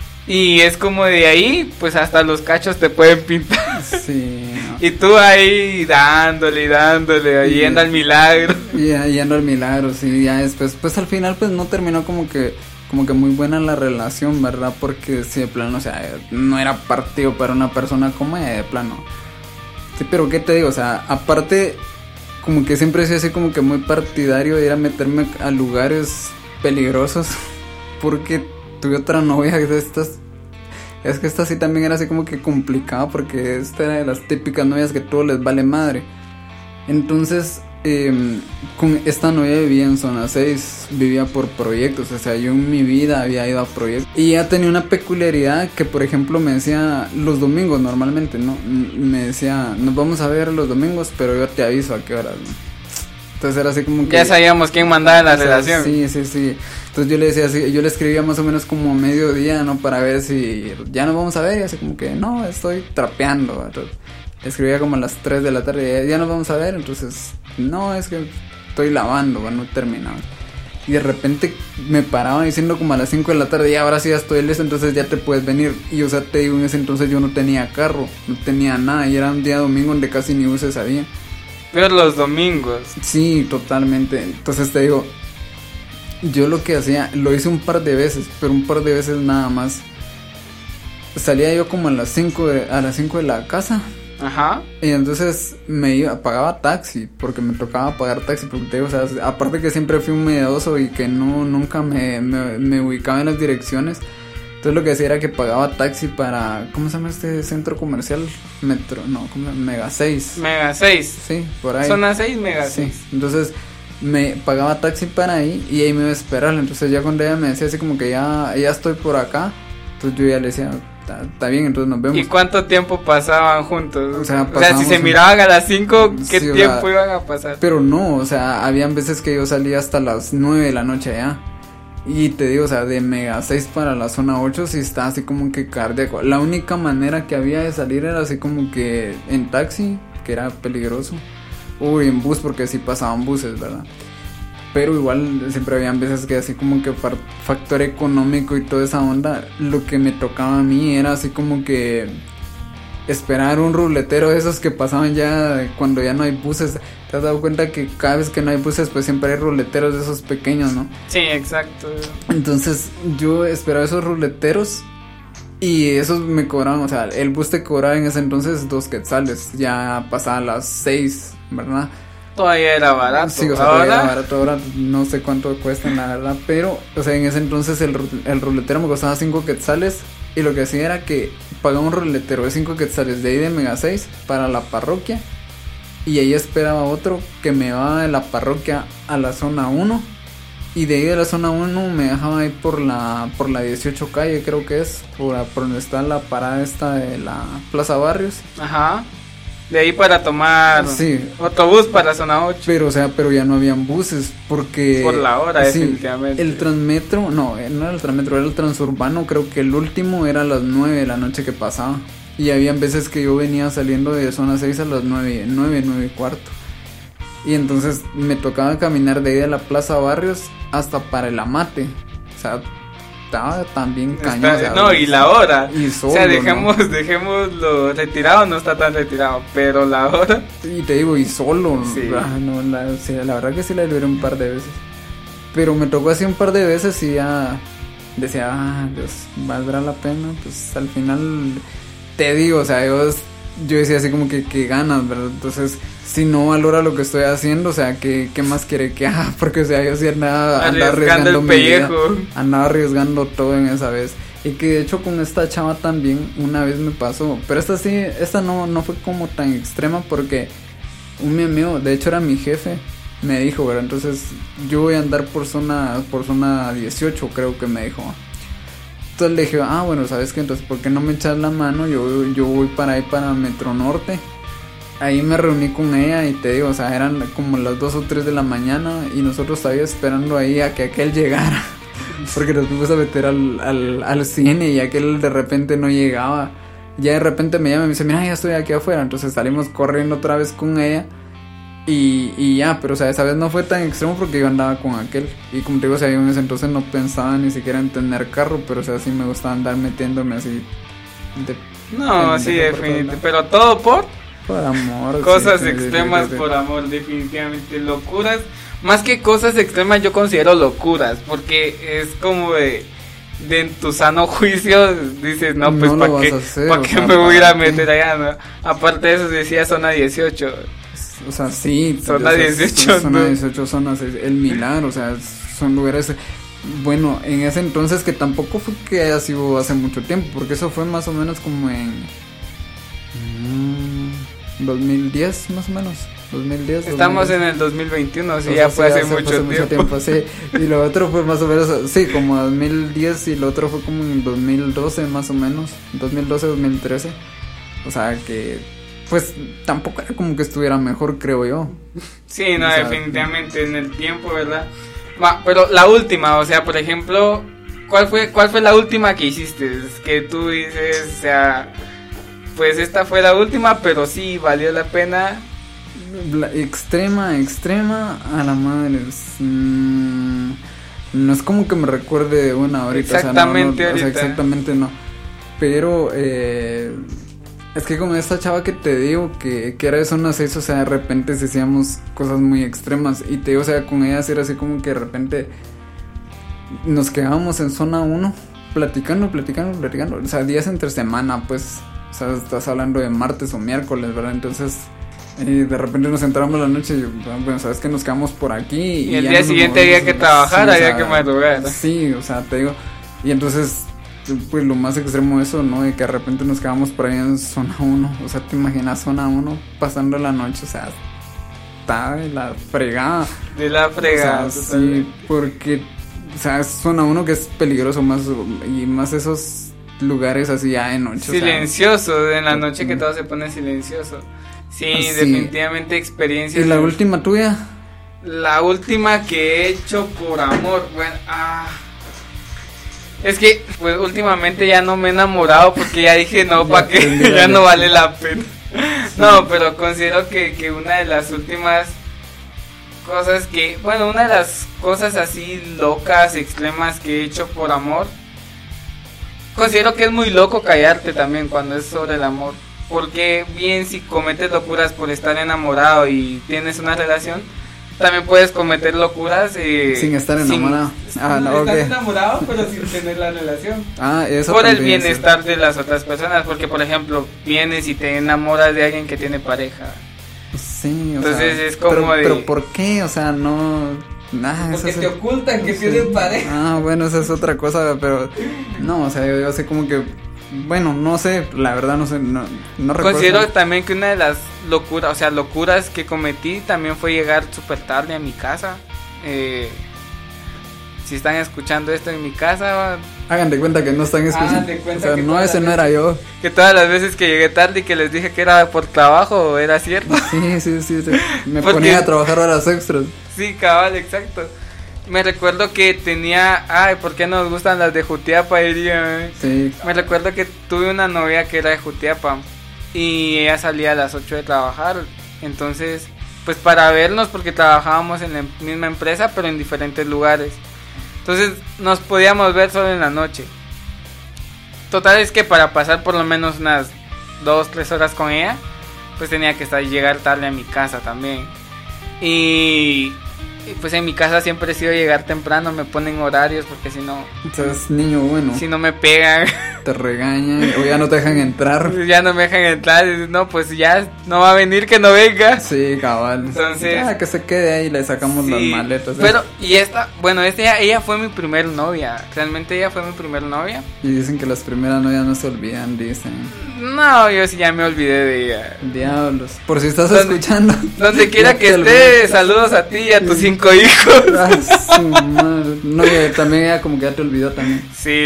Y es como de ahí, pues hasta los cachos te pueden pintar. Sí. No. Y tú ahí dándole y dándole, ahí yendo al milagro. Y yendo al milagro, sí, ya después, pues al final pues no terminó como que, como que muy buena la relación, ¿verdad? Porque sí, de plano, o sea, no era partido para una persona como ella, de plano. Sí, pero ¿qué te digo? O sea, aparte, como que siempre he sido así como que muy partidario de ir a meterme a lugares peligrosos. Porque... tuve otra novia de estas. Es que esta sí también era así como que complicada, porque esta era de las típicas novias que todo les vale madre. Entonces, eh, con esta novia vivía en zona seis, vivía por proyectos. O sea, yo en mi vida había ido a proyectos. Y ella tenía una peculiaridad que, por ejemplo, me decía los domingos normalmente, ¿no? Me decía, nos vamos a ver los domingos, pero yo te aviso a qué horas, ¿no? Entonces era así como que... Ya sabíamos quién mandaba en la o sea, relación. Sí, sí, sí. Entonces yo le decía así, yo le escribía más o menos como mediodía, ¿no? Para ver si ya nos vamos a ver, y así como que, no, estoy trapeando. Entonces, escribía como a las tres de la tarde, ya, ya nos vamos a ver, entonces, no, es que estoy lavando, bueno, no he terminado. Y de repente me paraba diciendo como a las cinco de la tarde, y ahora sí ya estoy listo, entonces ya te puedes venir. Y o sea, te digo, en ese entonces yo no tenía carro, no tenía nada, y era un día domingo donde casi ni buses había. Pero los domingos. Sí, totalmente. Entonces te digo, yo lo que hacía, lo hice un par de veces, pero un par de veces nada más. Salía yo como a las cinco de, a las cinco de la casa. Ajá. Y entonces me iba, pagaba taxi, porque me tocaba pagar taxi, porque te digo, o sea, aparte que siempre fui un miedoso y que no, nunca me, me, me ubicaba en las direcciones. Entonces lo que hacía era que pagaba taxi para, ¿cómo se llama este centro comercial? Metro, no, ¿cómo se llama? Mega seis. Mega seis. Sí, por ahí. Zona seis, Mega Sí, seis. entonces me pagaba taxi para ahí y ahí me iba a esperar. Entonces ya cuando ella me decía así como que ya, ya estoy por acá, entonces yo ya le decía, está bien, entonces nos vemos. ¿Y cuánto tiempo pasaban juntos? O sea, o sea si se un... miraban a las cinco, ¿qué sí, tiempo sea, iban a pasar? Pero no, o sea, habían veces que yo salía hasta las nueve de la noche allá. Y te digo, o sea, de Mega seis para la zona ocho sí está así como que cardíaco. La única manera que había de salir era así como que en taxi, que era peligroso. Uy, en bus, porque sí pasaban buses, ¿verdad? Pero igual siempre habían veces que así como que factor económico y toda esa onda, lo que me tocaba a mí era así como que esperar un ruletero de esos que pasaban ya cuando ya no hay buses. ¿Te has dado cuenta que cada vez que no hay buses pues siempre hay ruleteros de esos pequeños, no? Sí, exacto. Entonces yo esperaba esos ruleteros y esos me cobraban, o sea, el bus te cobraba en ese entonces dos quetzales, ya pasaba las seis, ¿verdad? Todavía era barato. Sí, o sea, ahora todavía era barato, ahora no sé cuánto cuestan la verdad, pero, o sea, en ese entonces el, el ruletero me costaba cinco quetzales y lo que hacía era que pagaba un ruletero de cinco quetzales de ahí de Mega seis para la parroquia y ahí esperaba otro que me iba de la parroquia a la zona uno y de ahí de la zona uno me dejaba ir por la por la dieciocho calle, creo que es, por, por donde está la parada esta de la Plaza Barrios. Ajá. De ahí para tomar sí. autobús para zona ocho. Pero, o sea, pero ya no habían buses porque... Por la hora, sí, definitivamente. El Transmetro, no, no era el Transmetro, era el Transurbano. Creo que el último era a las nueve de la noche que pasaba. Y habían veces que yo venía saliendo de zona seis a las nueve, nueve, nueve y cuarto. Y entonces me tocaba caminar de ahí de la Plaza Barrios hasta para el Amate. O sea... estaba también cañón. Está, o sea, no, y la hora. Y solo, o sea, dejemos, ¿no? dejémoslo retirado, no está tan retirado, pero la hora. Y te digo, y solo. Sí. Ah, no, la, sí, la verdad que sí la libré un par de veces. Pero me tocó así un par de veces y ya decía, ah, Dios, ¿valdrá la pena? Pues al final, te digo, o sea, yo, yo decía así como que, que ganas, ¿verdad? Entonces, si no valora lo que estoy haciendo, o sea, ¿qué, qué más quiere que haga? Porque, o sea, yo sí andaba, andaba arriesgando el mi pellejo. vida, andaba arriesgando todo en esa vez. Y que de hecho con esta chava también una vez me pasó, pero esta sí, esta no, no fue como tan extrema porque un mi amigo, de hecho era mi jefe, me dijo, ¿verdad? Entonces yo voy a andar por zona, por zona dieciocho, creo que me dijo. Entonces le dije, ah, bueno, ¿sabes qué? Entonces, ¿por qué no me echas la mano? Yo, yo voy para ahí, para Metro Norte. Ahí me reuní con ella y te digo, o sea, eran como las dos o tres de la mañana y nosotros todavía esperando ahí a que aquel llegara. Porque nos fuimos a meter al, al, al cine y aquel de repente no llegaba. Ya de repente me llama y me dice, mira, ya estoy aquí afuera. Entonces salimos corriendo otra vez con ella y, y ya, pero o sea, esa vez no fue tan extremo porque yo andaba con aquel. Y como te digo, o sea, yo en ese entonces no pensaba ni siquiera en tener carro, pero o sea, sí me gustaba andar metiéndome así. De, no, sí, definitivamente, pero todo por... Por amor. Cosas sí, extremas sí, sí, sí. por amor, definitivamente. Locuras. Más que cosas extremas, yo considero locuras. Porque es como de, de en tu sano juicio. Dices, no, pues, No ¿para lo qué, vas a hacer, ¿para o qué sea, me voy a ir a ¿para qué? meter allá? ¿No? Aparte de eso, decía zona dieciocho. O sea, sí. Zona o sea, dieciocho, Zona ¿no? dieciocho, zona seis. El Milagro, o sea, son lugares. Bueno, en ese entonces que tampoco fue que haya sido hace mucho tiempo. Porque eso fue más o menos como en. Mmm, dos mil diez más o menos, dos mil diez Estamos dos mil diez. en el dos mil veintiuno, sí, O ya sea, fue sí, hace, mucho, hace tiempo. mucho tiempo, sí. Y lo otro fue más o menos, sí, como dos mil diez y lo otro fue como en dos mil doce más o menos, dos mil doce, dos mil trece. O sea que, pues tampoco era como que estuviera mejor, creo yo. Sí, no, O sea, definitivamente en el tiempo, ¿verdad? Va, pero la última, o sea, por ejemplo, ¿cuál fue cuál fue la última que hiciste? Es que tú dices, o sea, pues esta fue la última, pero sí valió la pena. La extrema, extrema a la madre. Mm, no es como que me recuerde una ahorita. Exactamente, o sea, no, no, ahorita. O sea, exactamente no. Pero eh, es que como esta chava que te digo que, que era de zona seis, o sea, de repente se hacíamos cosas muy extremas. Y te digo, o sea, con ella era así como que de repente nos quedábamos en zona uno platicando, platicando, platicando. O sea, días entre semana, pues. O sea, estás hablando de martes o miércoles, ¿verdad? Entonces, eh, de repente nos entramos la noche y, bueno, sabes que nos quedamos por aquí. Y, y el ya día nos siguiente movemos. había que trabajar, Sí, había o sea, que madrugar. Sí, o sea, te digo. Y entonces, pues lo más extremo de eso, ¿no? De que de repente nos quedamos por ahí en zona uno. O sea, te imaginas zona uno pasando la noche, o sea, está de la fregada. De la fregada. O sea, sí, porque, o sea, es zona uno que es peligroso más, y más esos lugares así ya de noche. Silencioso, o sea, en la noche que todo se pone silencioso. Sí, sí. definitivamente experiencias. ¿Y la última tuya? La última que he hecho por amor, bueno, ah, es que pues últimamente ya no me he enamorado porque ya dije no, para que ya no vale la pena. Sí. No, pero considero que, que una de las últimas cosas que, bueno, una de las cosas así locas, extremas que he hecho por amor, considero que es muy loco callarte también cuando es sobre el amor. Porque bien si cometes locuras por estar enamorado y tienes una relación, también puedes cometer locuras eh, sin estar enamorado. Sin, ah, no, estar okay. enamorado, pero sin tener la relación. Ah, eso por el bienestar es. de las otras personas. Porque, por ejemplo, vienes y te enamoras de alguien que tiene pareja. Sí, o Entonces sea, es como pero, de. Pero ¿por qué? O sea, no. Nah, porque eso te es, ocultan que sí. tienen pareja. Ah, bueno, esa es otra cosa, pero no, o sea, yo, yo sé como que, bueno, no sé, la verdad no sé, no, no recuerdo. Considero también que una de las locuras, o sea, locuras que cometí también fue llegar súper tarde a mi casa. Eh, si están escuchando esto en mi casa, hagan de cuenta que no están escuchando. Hagan de cuenta o sea, que no, ese no era yo. Que todas las veces que llegué tarde y que les dije que era por trabajo, era cierto. Sí, sí, sí, sí. Me Porque, ponía a trabajar horas extras. Sí, cabal, exacto. Me recuerdo que tenía, ay, ¿por qué nos gustan las de Jutiapa? Diría. Sí. Me recuerdo que tuve una novia que era de Jutiapa y ella salía a las ocho de trabajar. Entonces, pues para vernos, porque trabajábamos en la misma empresa, pero en diferentes lugares. Entonces nos podíamos ver solo en la noche. Total es que para pasar por lo menos unas dos, tres horas con ella, pues tenía que estar llegar tarde a mi casa también. Y, y pues en mi casa siempre he sido llegar temprano, me ponen horarios porque si no... Entonces, niño bueno. Si no me pegan. Te regañan o ya no te dejan entrar. Ya no me dejan entrar, y no, pues ya no va a venir, que no venga. Sí, cabal. Entonces... Ya, que se quede ahí, le sacamos sí, las maletas. ¿eh? Pero, y esta, bueno, esta, ella fue mi primer novia. Realmente ella fue mi primer novia. Y dicen que las primeras novias no se olvidan, dicen. No, yo sí ya me olvidé de ella. Diablos. Por si estás Donde, escuchando. Donde quiera que esté, saludos a ti y a tus cinco hijos. Ay, su madre. No, y también ella como que ya te olvidó también. Sí,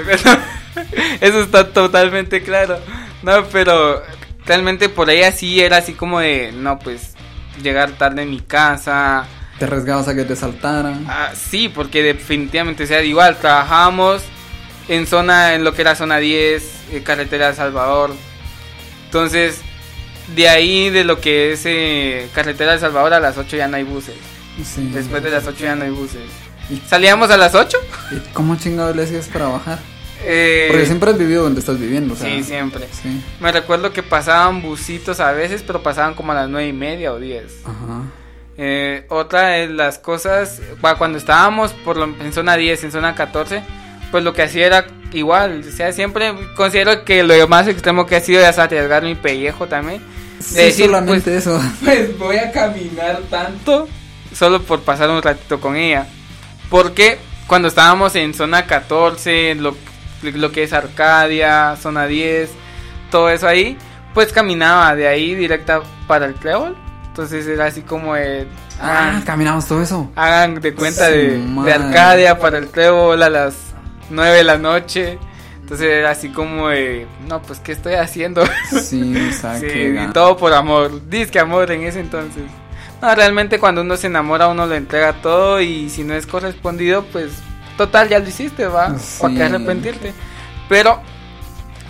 eso está totalmente claro. No, pero realmente por ella sí era así como de, no, pues llegar tarde en mi casa. Te arriesgabas a que te saltaran. Ah, sí, porque definitivamente, o sea, igual trabajábamos en zona, en lo que era zona diez, eh, carretera de Salvador. Entonces, de ahí de lo que es eh, carretera de Salvador a las ocho ya no hay buses. Sí. Después de las ocho ya no hay buses. ¿Y salíamos a las ocho? ¿Y cómo chingado le hacías para bajar? Eh, Porque siempre has vivido donde estás viviendo, o sea, sí, siempre. Sí. Me recuerdo que pasaban busitos a veces, pero pasaban como a las nueve y media o diez. Ajá. Eh, otra de las cosas, bueno, cuando estábamos por lo, en zona diez, en zona catorce, pues lo que hacía era igual, o sea, siempre considero que lo más extremo que ha sido es arriesgar mi pellejo también. Sí, de decir, solamente pues, eso. Pues voy a caminar tanto solo por pasar un ratito con ella. Porque cuando estábamos en zona catorce, lo, lo que es Arcadia, zona diez, todo eso ahí, pues caminaba de ahí directa para el Clébol. Entonces era así como de... Ah, hagan, caminamos todo eso. Hagan de cuenta Sí, de, madre. de Arcadia para el Clébol a las nueve de la noche. Entonces era así como de... No, pues ¿qué estoy haciendo? Sí, o sea, Sí, que... y todo por amor. Disque amor en ese entonces. No, realmente cuando uno se enamora uno le entrega todo y si no es correspondido, pues total ya lo hiciste, va, Sí. ¿para qué arrepentirte? Pero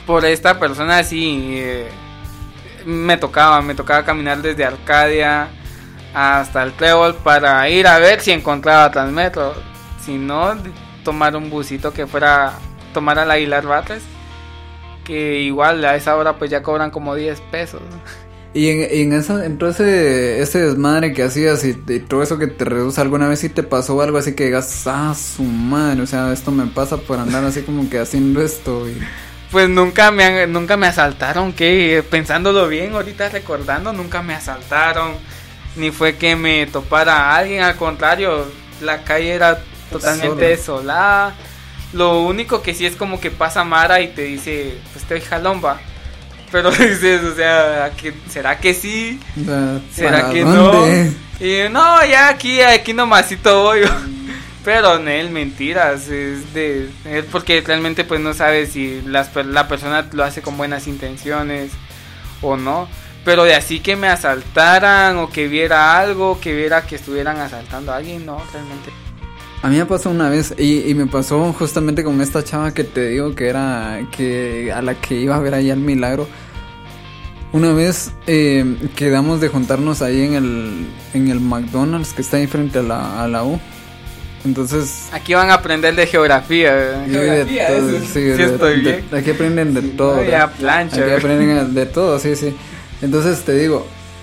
por esta persona sí, eh, me tocaba, me tocaba caminar desde Arcadia hasta el Trébol para ir a ver si encontraba Transmetro. Si no, tomar un busito que fuera, tomar al Aguilar Batres, que igual a esa hora pues ya cobran como diez pesos. Y en, en eso, entonces ese desmadre que hacías y, y todo eso que te reduce, ¿alguna vez sí te pasó algo así que digas, ah, su madre, o sea, esto me pasa por andar así como que haciendo esto? Y... Pues nunca me han, nunca me asaltaron, que pensándolo bien, ahorita recordando, nunca me asaltaron, ni fue que me topara a alguien, al contrario, la calle era totalmente Solo. desolada. Lo único que sí es como que pasa Mara y te dice, pues estoy jalón, va. Pero dices, o sea, ¿que, ¿será que sí? O sea, ¿Será ¿para que dónde? no? Y no, ya aquí, aquí nomasito voy. Pero en él, mentiras, es de es porque realmente pues no sabes si las, la persona lo hace con buenas intenciones o no. Pero de así que me asaltaran o que viera algo, que viera que estuvieran asaltando a alguien, no, realmente. A mí me pasó una vez y, y me pasó justamente con esta chava que te digo que era que a la que iba a ver allá el milagro. Una vez eh, quedamos de juntarnos ahí en el en el McDonald's que está ahí frente a la, a la U. Entonces aquí van a aprender de geografía. y de todo, sí, sí de, estoy de, bien. aquí aprenden de todo. No, ya plancha. Aquí aprenden de todo, sí, sí. Entonces te digo.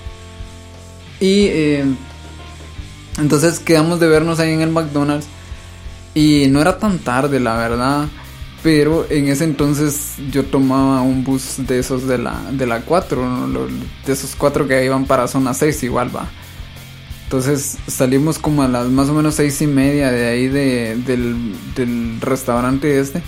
Y eh, entonces quedamos de vernos ahí en el McDonald's. Y no era tan tarde, la verdad. Pero en ese entonces yo tomaba un bus de esos de la de la cuatro, ¿no? De esos cuatro que iban para zona seis igual, va. Entonces salimos como a las más o menos seis y media de ahí de, del, del restaurante este.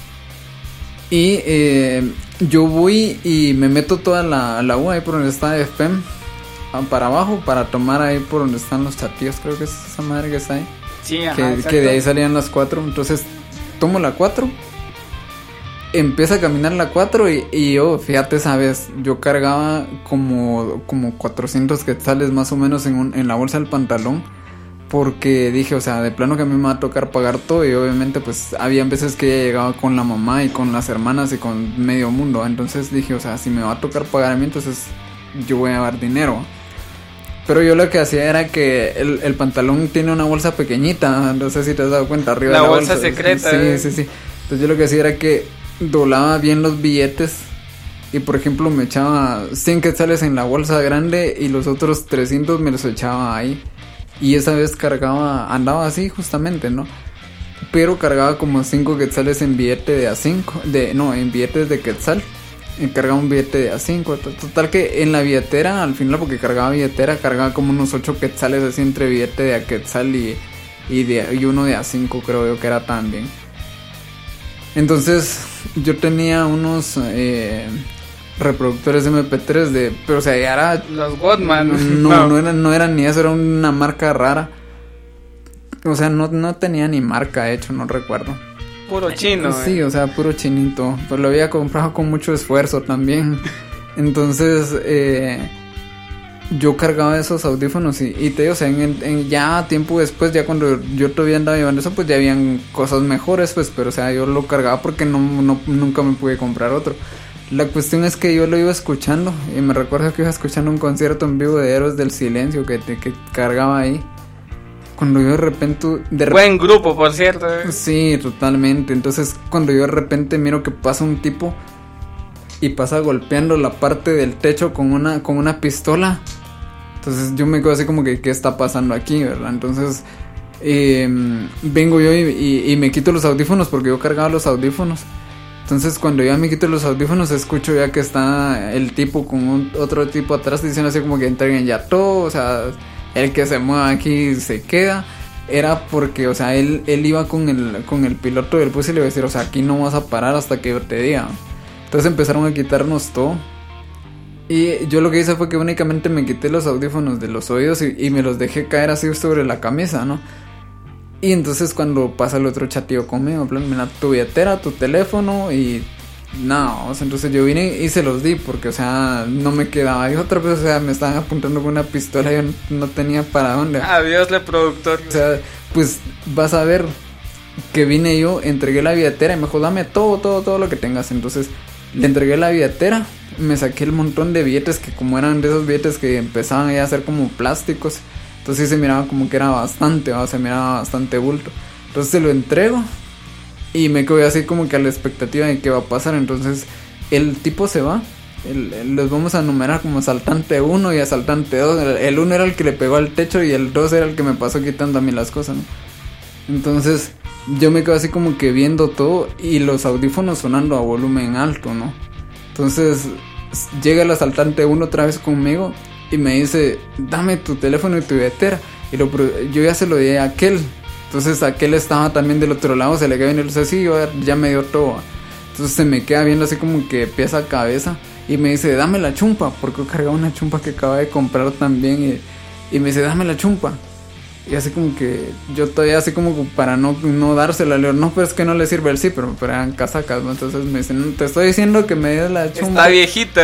Y eh, yo voy y me meto toda la, la U ahí por donde está F P E M para abajo para tomar ahí por donde están los chatillos, creo que es esa madre que está ahí. Sí, ajá, que, que de ahí salían las cuatro. Entonces tomo la cuatro, empieza a caminar la cuatro y, y yo, fíjate, sabes, yo cargaba como, como cuatrocientos quetzales más o menos en, un, en la bolsa del pantalón. Porque dije, o sea, de plano que a mí me va a tocar pagar todo. Y obviamente pues había veces que ella llegaba con la mamá y con las hermanas y con medio mundo. Entonces dije, o sea, si me va a tocar pagar a mí, entonces yo voy a dar dinero. Pero yo lo que hacía era que el, el pantalón tiene una bolsa pequeñita, no sé si te has dado cuenta, arriba la de la bolsa, bolsa secreta. Sí, eh. sí, sí. Entonces yo lo que hacía era que doblaba bien los billetes y por ejemplo me echaba cien quetzales en la bolsa grande y los otros trescientos me los echaba ahí. Y esa vez cargaba, andaba así justamente, ¿no? Pero cargaba como cinco quetzales en billete de a cinco, de, no, en billetes de quetzal. Y cargaba un billete de a cinco. Total que en la billetera, al final porque cargaba billetera, cargaba como unos ocho quetzales así entre billete de a quetzal y, y, de, y uno de a cinco, creo yo que era también. Entonces yo tenía unos eh, reproductores eme pe tres de, pero o sea, ya era... Los Godman. No, no, no, eran, no eran ni eso, era una marca rara. O sea, no, no tenía ni marca hecho, no recuerdo. Puro chino. Sí, eh. o sea, puro chinito. Pero lo había comprado con mucho esfuerzo también. Entonces, eh, yo cargaba esos audífonos y, y te digo, o sea, en, en ya tiempo después, ya cuando yo todavía andaba llevando eso, pues ya habían cosas mejores, pues, pero o sea, yo lo cargaba porque no, no nunca me pude comprar otro. La cuestión es que yo lo iba escuchando y me recuerdo que iba escuchando un concierto en vivo de Héroes del Silencio que, que cargaba ahí. Cuando yo de repente... De Buen grupo, por cierto. Eh. Sí, totalmente. Entonces, cuando yo de repente miro que pasa un tipo y pasa golpeando la parte del techo con una, con una pistola. Entonces, yo me quedo así como que, ¿qué está pasando aquí, verdad? Entonces, eh, vengo yo y, y, y me quito los audífonos porque yo cargaba los audífonos. Entonces, cuando ya me quito los audífonos, escucho ya que está el tipo con un, otro tipo atrás diciendo así como que entreguen ya todo, o sea... El que se mueva aquí se queda. Era porque, o sea, él, él iba con el, con el piloto del bus y le iba a decir, o sea, aquí no vas a parar hasta que yo te diga. Entonces empezaron a quitarnos todo. Y yo lo que hice fue que únicamente me quité los audífonos de los oídos y, y me los dejé caer así sobre la camisa, ¿no? Y entonces cuando pasa el otro chatillo conmigo, en plan, mira, tu billetera, tu teléfono y... No, o sea, entonces yo vine y se los di porque, o sea, no me quedaba. Y otra vez, o sea, me estaban apuntando con una pistola y yo no, no tenía para dónde. Adiós, le productor. O sea, pues vas a ver que vine yo, entregué la billetera y me dijo, dame todo, todo, todo lo que tengas. Entonces Le entregué la billetera, me saqué el montón de billetes que como eran de esos billetes que empezaban ya a ser como plásticos, entonces se miraba como que era bastante, ¿va? Se miraba bastante bulto. Entonces se lo entrego y me quedé así como que a la expectativa de qué va a pasar. Entonces el tipo se va, el, el, los vamos a numerar como asaltante uno y asaltante dos. El uno era el que le pegó al techo y el dos era el que me pasó quitando a mí las cosas, ¿no? Entonces yo me quedo así como que viendo todo y los audífonos sonando a volumen alto, ¿no? Entonces llega el asaltante uno otra vez conmigo y me dice, dame tu teléfono y tu billetera. Y lo, yo ya se lo di a aquel. Entonces aquel estaba también del otro lado, se le queda viendo y le dice, sí, yo ya me dio todo. Entonces se me queda viendo así como que pieza a cabeza y me dice, dame la chumpa, porque yo cargaba una chumpa que acaba de comprar también. Y, y me dice, dame la chumpa. Y así como que yo todavía así como para no, no dársela, le digo, no, pero es que no le sirve el sí, pero, pero eran casacas, ¿no? Entonces me dicen, no, te estoy diciendo que me des la chumpa. Está viejita.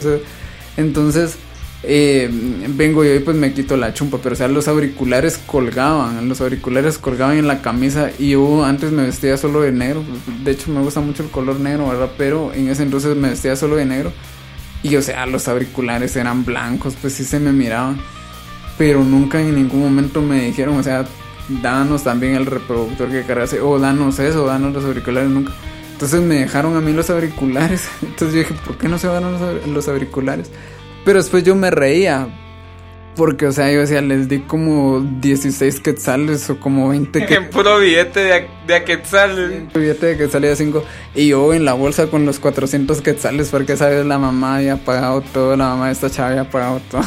Entonces eh, vengo yo y pues me quito la chumpa, pero o sea, los auriculares colgaban, los auriculares colgaban en la camisa y yo antes me vestía solo de negro, de hecho me gusta mucho el color negro, ¿verdad? Pero en ese entonces me vestía solo de negro y o sea, los auriculares eran blancos, pues sí se me miraban. Pero nunca en ningún momento me dijeron, o sea, danos también el reproductor que cargase, o danos eso, o danos los auriculares, nunca. Entonces me dejaron a mí los auriculares. Entonces yo dije, ¿por qué no se van los auriculares? Pero después yo me reía, porque, o sea, yo decía, les di como dieciséis quetzales o como veinte. Que... puro billete de, de a quetzales. Sí, billete de quetzales de cinco. Y yo en la bolsa con los cuatrocientos quetzales, porque esa vez la mamá había pagado todo, la mamá de esta chava había pagado todo.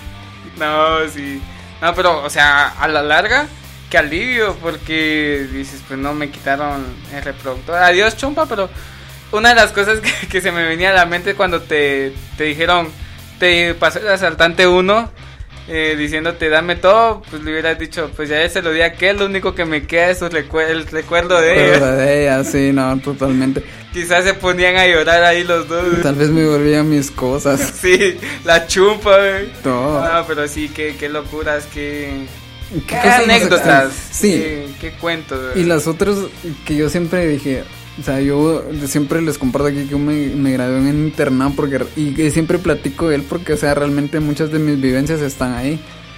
No, sí. No, pero, o sea, a la larga, qué alivio, porque dices, pues no me quitaron el reproductor. Adiós, chumpa, pero una de las cosas que, que se me venía a la mente cuando te, te dijeron, te pasó el asaltante uno, eh, diciéndote, dame todo, pues le hubieras dicho, pues ya se lo di a aquel, lo único que me queda es el, recu- el recuerdo de ella. de ella, sí, no, totalmente. Quizás se ponían a llorar ahí los dos. Tal vez me volvían mis cosas. Sí, la chumpa, güey. Todo. No, pero sí, qué, qué locuras, qué, qué, qué anécdotas. Sí. Qué, qué cuentos. Güey. Y las otras que yo siempre dije, o sea, yo siempre les comparto aquí que yo me, me gradué en un internado porque, y que siempre platico de él porque, o sea, realmente muchas de mis vivencias están ahí.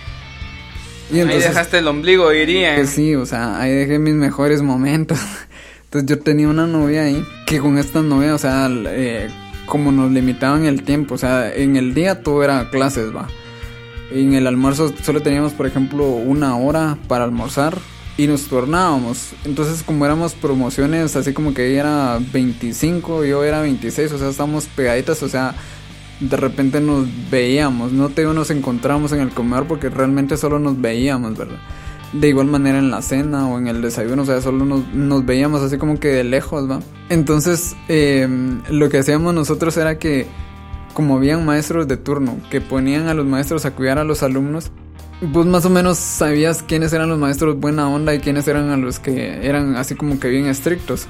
Y entonces, ahí dejaste el ombligo, diría. Que sí, o sea, ahí dejé mis mejores momentos. Entonces yo tenía una novia ahí, que con esta novia, o sea, eh, como nos limitaban el tiempo, o sea, en el día todo era clases, va. En el almuerzo solo teníamos, por ejemplo, una hora para almorzar y nos tornábamos. Entonces, como éramos promociones, así como que ella era veinticinco, yo era veintiséis, o sea, estábamos pegaditas, o sea, de repente nos veíamos, no te digo nos encontrábamos en el comedor porque realmente solo nos veíamos, ¿verdad? De igual manera en la cena o en el desayuno, o sea, solo nos, nos veíamos así como que de lejos, ¿va? Entonces, eh, lo que hacíamos nosotros era que, como habían maestros de turno que ponían a los maestros a cuidar a los alumnos, pues más o menos sabías quiénes eran los maestros buena onda y quiénes eran a los que eran así como que bien estrictos.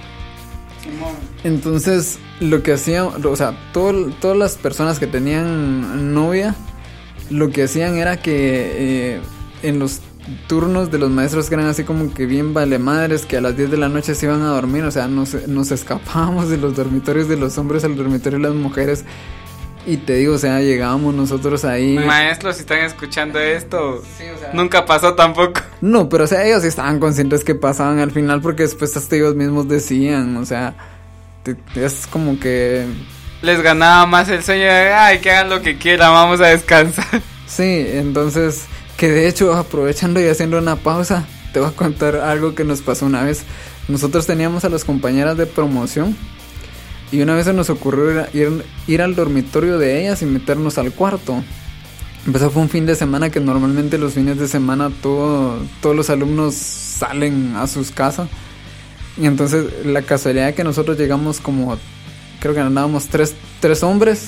Entonces, lo que hacían, o sea, todo, todas las personas que tenían novia, lo que hacían era que eh, en los turnos de los maestros que eran así como que bien vale madres, que a las diez de la noche se iban a dormir, o sea, nos, nos escapábamos de los dormitorios de los hombres al dormitorio de las mujeres. Y te digo, o sea, llegábamos nosotros ahí. Maestros, si están escuchando esto, sí, o sea, nunca pasó tampoco. No, pero o sea, ellos estaban conscientes que pasaban al final porque después hasta ellos mismos decían, o sea, te, te, es como que... les ganaba más el sueño de, ay, que hagan lo que quieran, vamos a descansar. Sí, entonces, que de hecho, aprovechando y haciendo una pausa, te voy a contar algo que nos pasó una vez. Nosotros teníamos a las compañeras de promoción y una vez se nos ocurrió ir, ir, ir al dormitorio de ellas y meternos al cuarto. Empezó fue un fin de semana que normalmente los fines de semana todo, todos los alumnos salen a sus casas. Y entonces la casualidad que nosotros llegamos como, creo que andábamos tres, tres hombres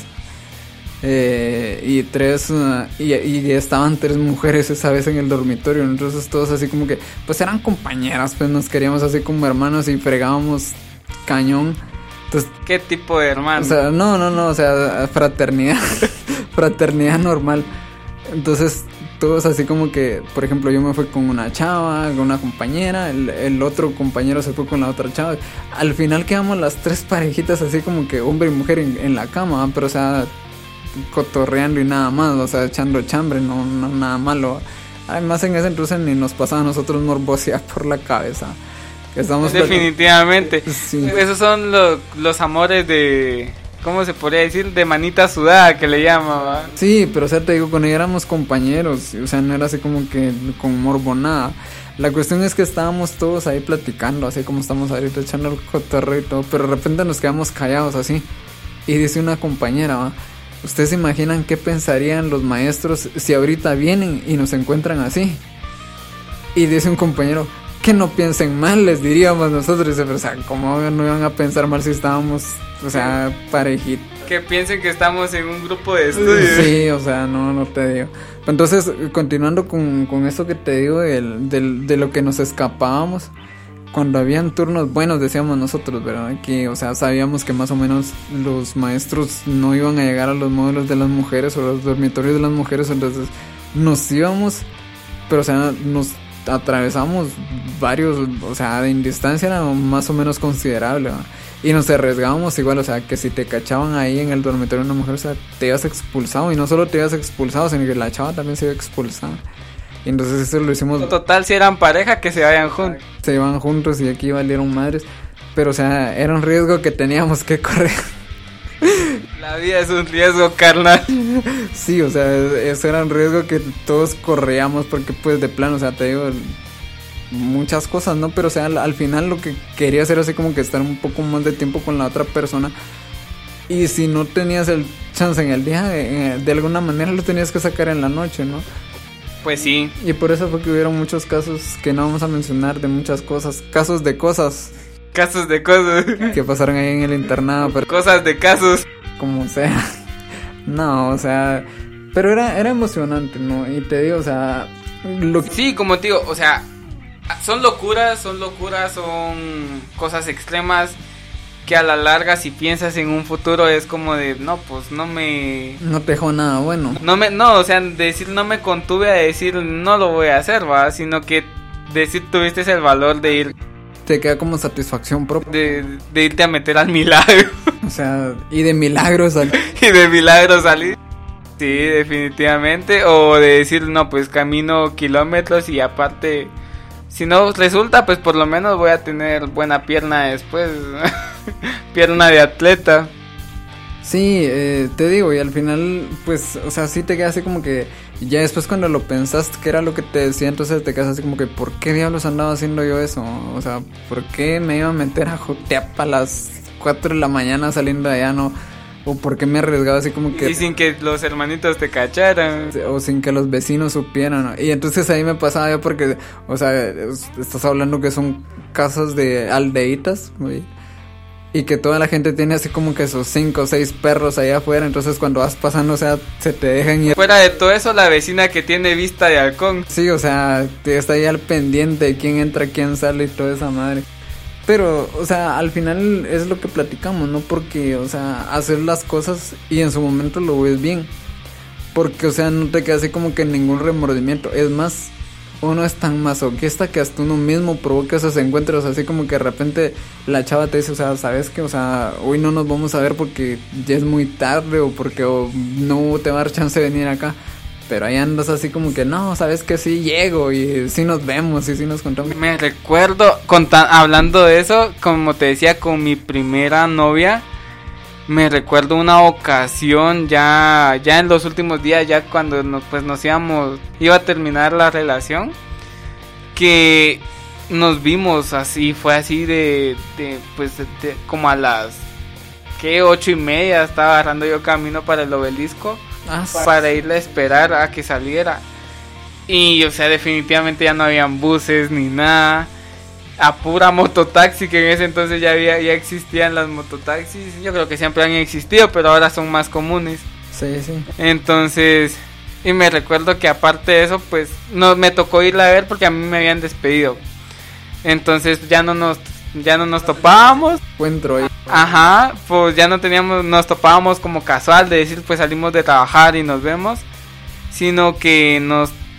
eh, y tres uh, y, y estaban tres mujeres esa vez en el dormitorio. Entonces todos así como que, pues eran compañeras, pues nos queríamos así como hermanos y fregábamos cañón. Entonces, ¿qué tipo de hermano? O sea, no, no, no, o sea, fraternidad, fraternidad normal. Entonces todos así como que, por ejemplo, yo me fui con una chava, con una compañera, el, el otro compañero se fue con la otra chava. Al final quedamos las tres parejitas así como que hombre y mujer en, en la cama, ¿va? Pero o sea, cotorreando y nada más, o sea, echando chambre, no, no nada malo. Además en ese entonces ni nos pasaba a nosotros morbosidad por la cabeza. Estamos definitivamente. Sí. Esos son los, los amores de, ¿cómo se podría decir? De manita sudada que le llaman, ¿va? Sí, pero o sea, te digo, con ella éramos compañeros, o sea, no era así como que con morbo nada. La cuestión es que estábamos todos ahí platicando, así como estamos ahorita echando el cotorreo y todo, pero de repente nos quedamos callados así. Y dice una compañera, ¿va? ¿Ustedes se imaginan qué pensarían los maestros si ahorita vienen y nos encuentran así? Y dice un compañero, que no piensen mal, les diríamos nosotros. O sea, ¿cómo no iban a pensar mal si estábamos, o sea, parejitos? Que piensen que estamos en un grupo de estudio. Sí, o sea, no, no te digo. Entonces, continuando con, con eso que te digo del, del, de lo que nos escapábamos, cuando habían turnos buenos, decíamos nosotros, ¿verdad? Que, o sea, sabíamos que más o menos los maestros no iban a llegar a los módulos de las mujeres o los dormitorios de las mujeres, entonces nos íbamos, pero, o sea, nos atravesamos varios, o sea, en distancia era más o menos considerable, ¿verdad? Y nos arriesgábamos igual, o sea, que si te cachaban ahí en el dormitorio de una mujer, o sea, te ibas expulsado, y no solo te ibas expulsado, sino que la chava también se iba expulsada. Y entonces eso lo hicimos. Total, si eran pareja, que se vayan juntos. Se iban juntos y aquí valieron madres. Pero, o sea, era un riesgo que teníamos que correr. La vida es un riesgo, carnal. Sí, o sea, eso era un riesgo que todos corríamos porque, pues, de plano, o sea, te digo, muchas cosas, ¿no? Pero, o sea, al, al final lo que quería hacer así como que estar un poco más de tiempo con la otra persona. Y si no tenías el chance en el día, de, de alguna manera lo tenías que sacar en la noche, ¿no? Pues sí. Y por eso fue que hubieron muchos casos que no vamos a mencionar, de muchas cosas. Casos de cosas. Casos de cosas. Que pasaron ahí en el internado. Pero cosas de casos. Como sea. No, o sea... Pero era, era emocionante, ¿no? Y te digo, o sea... Lo... Sí, como te digo, o sea... Son locuras, son locuras, son cosas extremas... Que a la larga, si piensas en un futuro, es como de, no, pues no me... No te dejó nada bueno. No, me, no, o sea, decir no me contuve a decir no lo voy a hacer, ¿va? Sino que decir tuviste el valor de ir... Te queda como satisfacción propia. De, de irte a meter al milagro. O sea, y de milagro salir. Y de milagro salir. Sí, definitivamente. O de decir, no, pues camino kilómetros y aparte... Si no resulta, pues por lo menos voy a tener buena pierna después. Pierna de atleta. Sí, eh, te digo, y al final, pues, o sea, sí te quedas así como que... Ya después cuando lo pensaste que era lo que te decía, entonces te quedas así como que... ¿Por qué diablos andaba haciendo yo eso? O sea, ¿por qué me iba a meter a Joteapa a las cuatro de la mañana saliendo de allá, no? O por qué me arriesgaba así como que... Y sin que los hermanitos te cacharan. O sin que los vecinos supieran, ¿no? Y entonces ahí me pasaba yo porque, o sea, estás hablando que son casas de aldeitas, güey. Y que toda la gente tiene así como que sus cinco o seis perros allá afuera. Entonces cuando vas pasando, o sea, se te dejan ir. Fuera de todo eso, la vecina que tiene vista de halcón. Sí, o sea, te está ahí al pendiente de quién entra, quién sale y toda esa madre. Pero, o sea, al final es lo que platicamos, ¿no? Porque, o sea, hacer las cosas y en su momento lo ves bien. Porque, o sea, no te queda así como que ningún remordimiento. Es más, uno es tan masoquista que hasta uno mismo provoca esos encuentros. Así como que de repente la chava te dice, o sea, ¿sabes qué? O sea, hoy no nos vamos a ver porque ya es muy tarde o porque o no te va a dar chance de venir acá. Pero ahí andas así como que, no, sabes que sí llego y sí nos vemos y sí nos contamos. Me recuerdo, conta- hablando de eso, como te decía, con mi primera novia, me recuerdo una ocasión ya ya en los últimos días, ya cuando nos, pues nos íbamos, iba a terminar la relación, que nos vimos así, fue así de, de pues, de, de, como a las, ¿qué? Ocho y media, estaba agarrando yo camino para el obelisco. Ah, para irle a esperar a que saliera. Y o sea, definitivamente ya no habían buses ni nada. A pura mototaxi, que en ese entonces ya había, ya existían las mototaxis. Yo creo que siempre han existido, pero ahora son más comunes. Sí, sí. Entonces, y me recuerdo que aparte de eso, pues no me tocó irla a ver porque a mí me habían despedido. Entonces ya no nos ya no nos topábamos. Encuentro ahí. Ajá, pues ya no teníamos, nos topábamos como casual de decir pues salimos de trabajar y nos vemos, sino que nos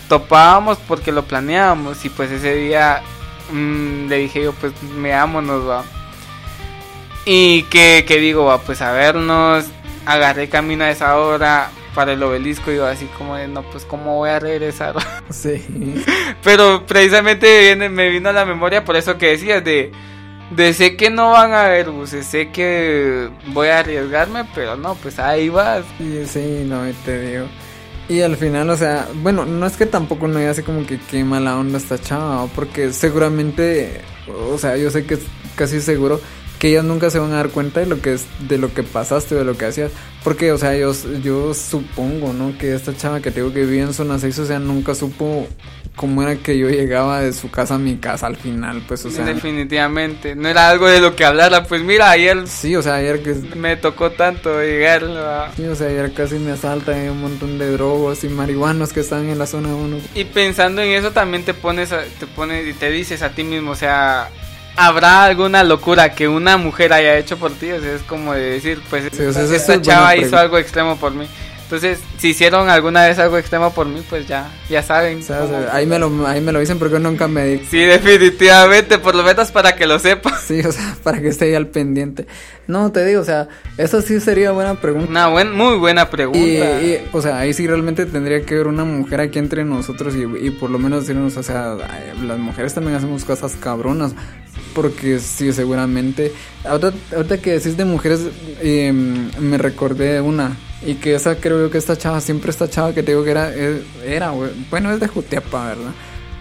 topábamos porque lo planeábamos y pues ese día mmm, le dije yo, pues veámonos, va. Y que, que digo, va, pues a vernos, agarré camino a esa hora para el obelisco y yo así como de, no, pues cómo voy a regresar. Sí. Pero precisamente viene, me vino a la memoria por eso que decías de, de sé que no van a haber buses, sé que voy a arriesgarme, pero no, pues ahí vas. Y sí, no, te digo. Y al final, o sea, bueno, no es que tampoco no diga así como que qué mala onda esta chava, porque seguramente, o sea, yo sé que es casi seguro que ellas nunca se van a dar cuenta de lo que es, de lo que pasaste o de lo que hacías, porque, o sea, yo, yo supongo, ¿no? Que esta chava que te digo que vivía en zona seis, o sea, nunca supo cómo era que yo llegaba de su casa a mi casa al final, pues, o sea. Definitivamente, no era algo de lo que hablara, pues mira, ayer. Sí, o sea, ayer que. Me tocó tanto llegar, ¿no? Sí, o sea, ayer casi me asaltan un montón de drogos y marihuanos que están en la zona uno. Y pensando en eso también te pones, a, te pones y te dices a ti mismo, o sea, ¿habrá alguna locura que una mujer haya hecho por ti? O sea, es como de decir, pues sí, o sea, esta es chava hizo algo extremo por mí. Entonces, si hicieron alguna vez algo extremo por mí, pues ya, ya saben. O sea, o sea, ahí me lo, ahí me lo dicen porque nunca me di. Sí, definitivamente, por lo menos para que lo sepas. Sí, o sea, para que esté ahí al pendiente. No, te digo, o sea, eso sí sería buena pregunta. Una buen, muy buena pregunta. Y, y, o sea, ahí sí realmente tendría que haber una mujer aquí entre nosotros y, y por lo menos decirnos, o sea, las mujeres también hacemos cosas cabronas. Porque sí, seguramente. Ahorita, ahorita que decís de mujeres, eh, me recordé una. Y que esa creo yo que esta chava, siempre esta chava que te digo que era, era, güey. Bueno, es de Jutiapa, ¿verdad?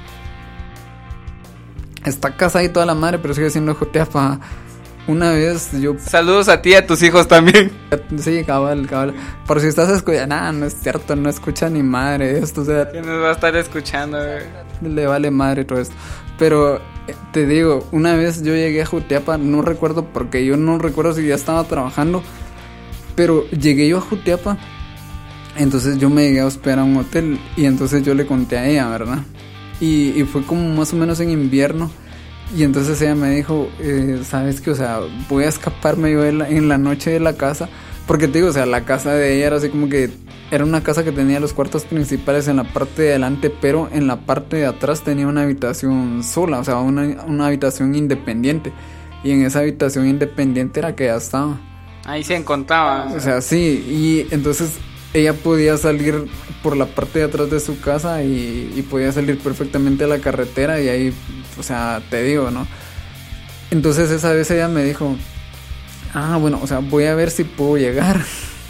Está casada y toda la madre, pero sigue siendo de Jutiapa. Una vez yo... Saludos a ti y a tus hijos también. Sí, cabal, cabal. Por si estás escuchando, nada, no es cierto, no escucha ni madre esto, o sea... ¿Quién nos va a estar escuchando, güey? Le vale madre todo esto. Pero te digo, una vez yo llegué a Jutiapa, no recuerdo porque yo no recuerdo si ya estaba trabajando, pero llegué yo a Jutiapa, entonces yo me llegué a hospedar a un hotel y entonces yo le conté a ella, ¿verdad? Y, y fue como más o menos en invierno y entonces ella me dijo, eh, ¿sabes qué? O sea, voy a escaparme yo en la, en la noche de la casa, porque te digo, o sea, la casa de ella era así como que... Era una casa que tenía los cuartos principales en la parte de adelante, pero en la parte de atrás tenía una habitación sola, o sea, una, una habitación independiente. Y en esa habitación independiente era que ella estaba. Ahí se encontraba. O sea, sí, y entonces ella podía salir por la parte de atrás de su casa y, y podía salir perfectamente a la carretera y ahí, o sea, te digo, ¿no? Entonces esa vez ella me dijo, ah, bueno, o sea, voy a ver si puedo llegar.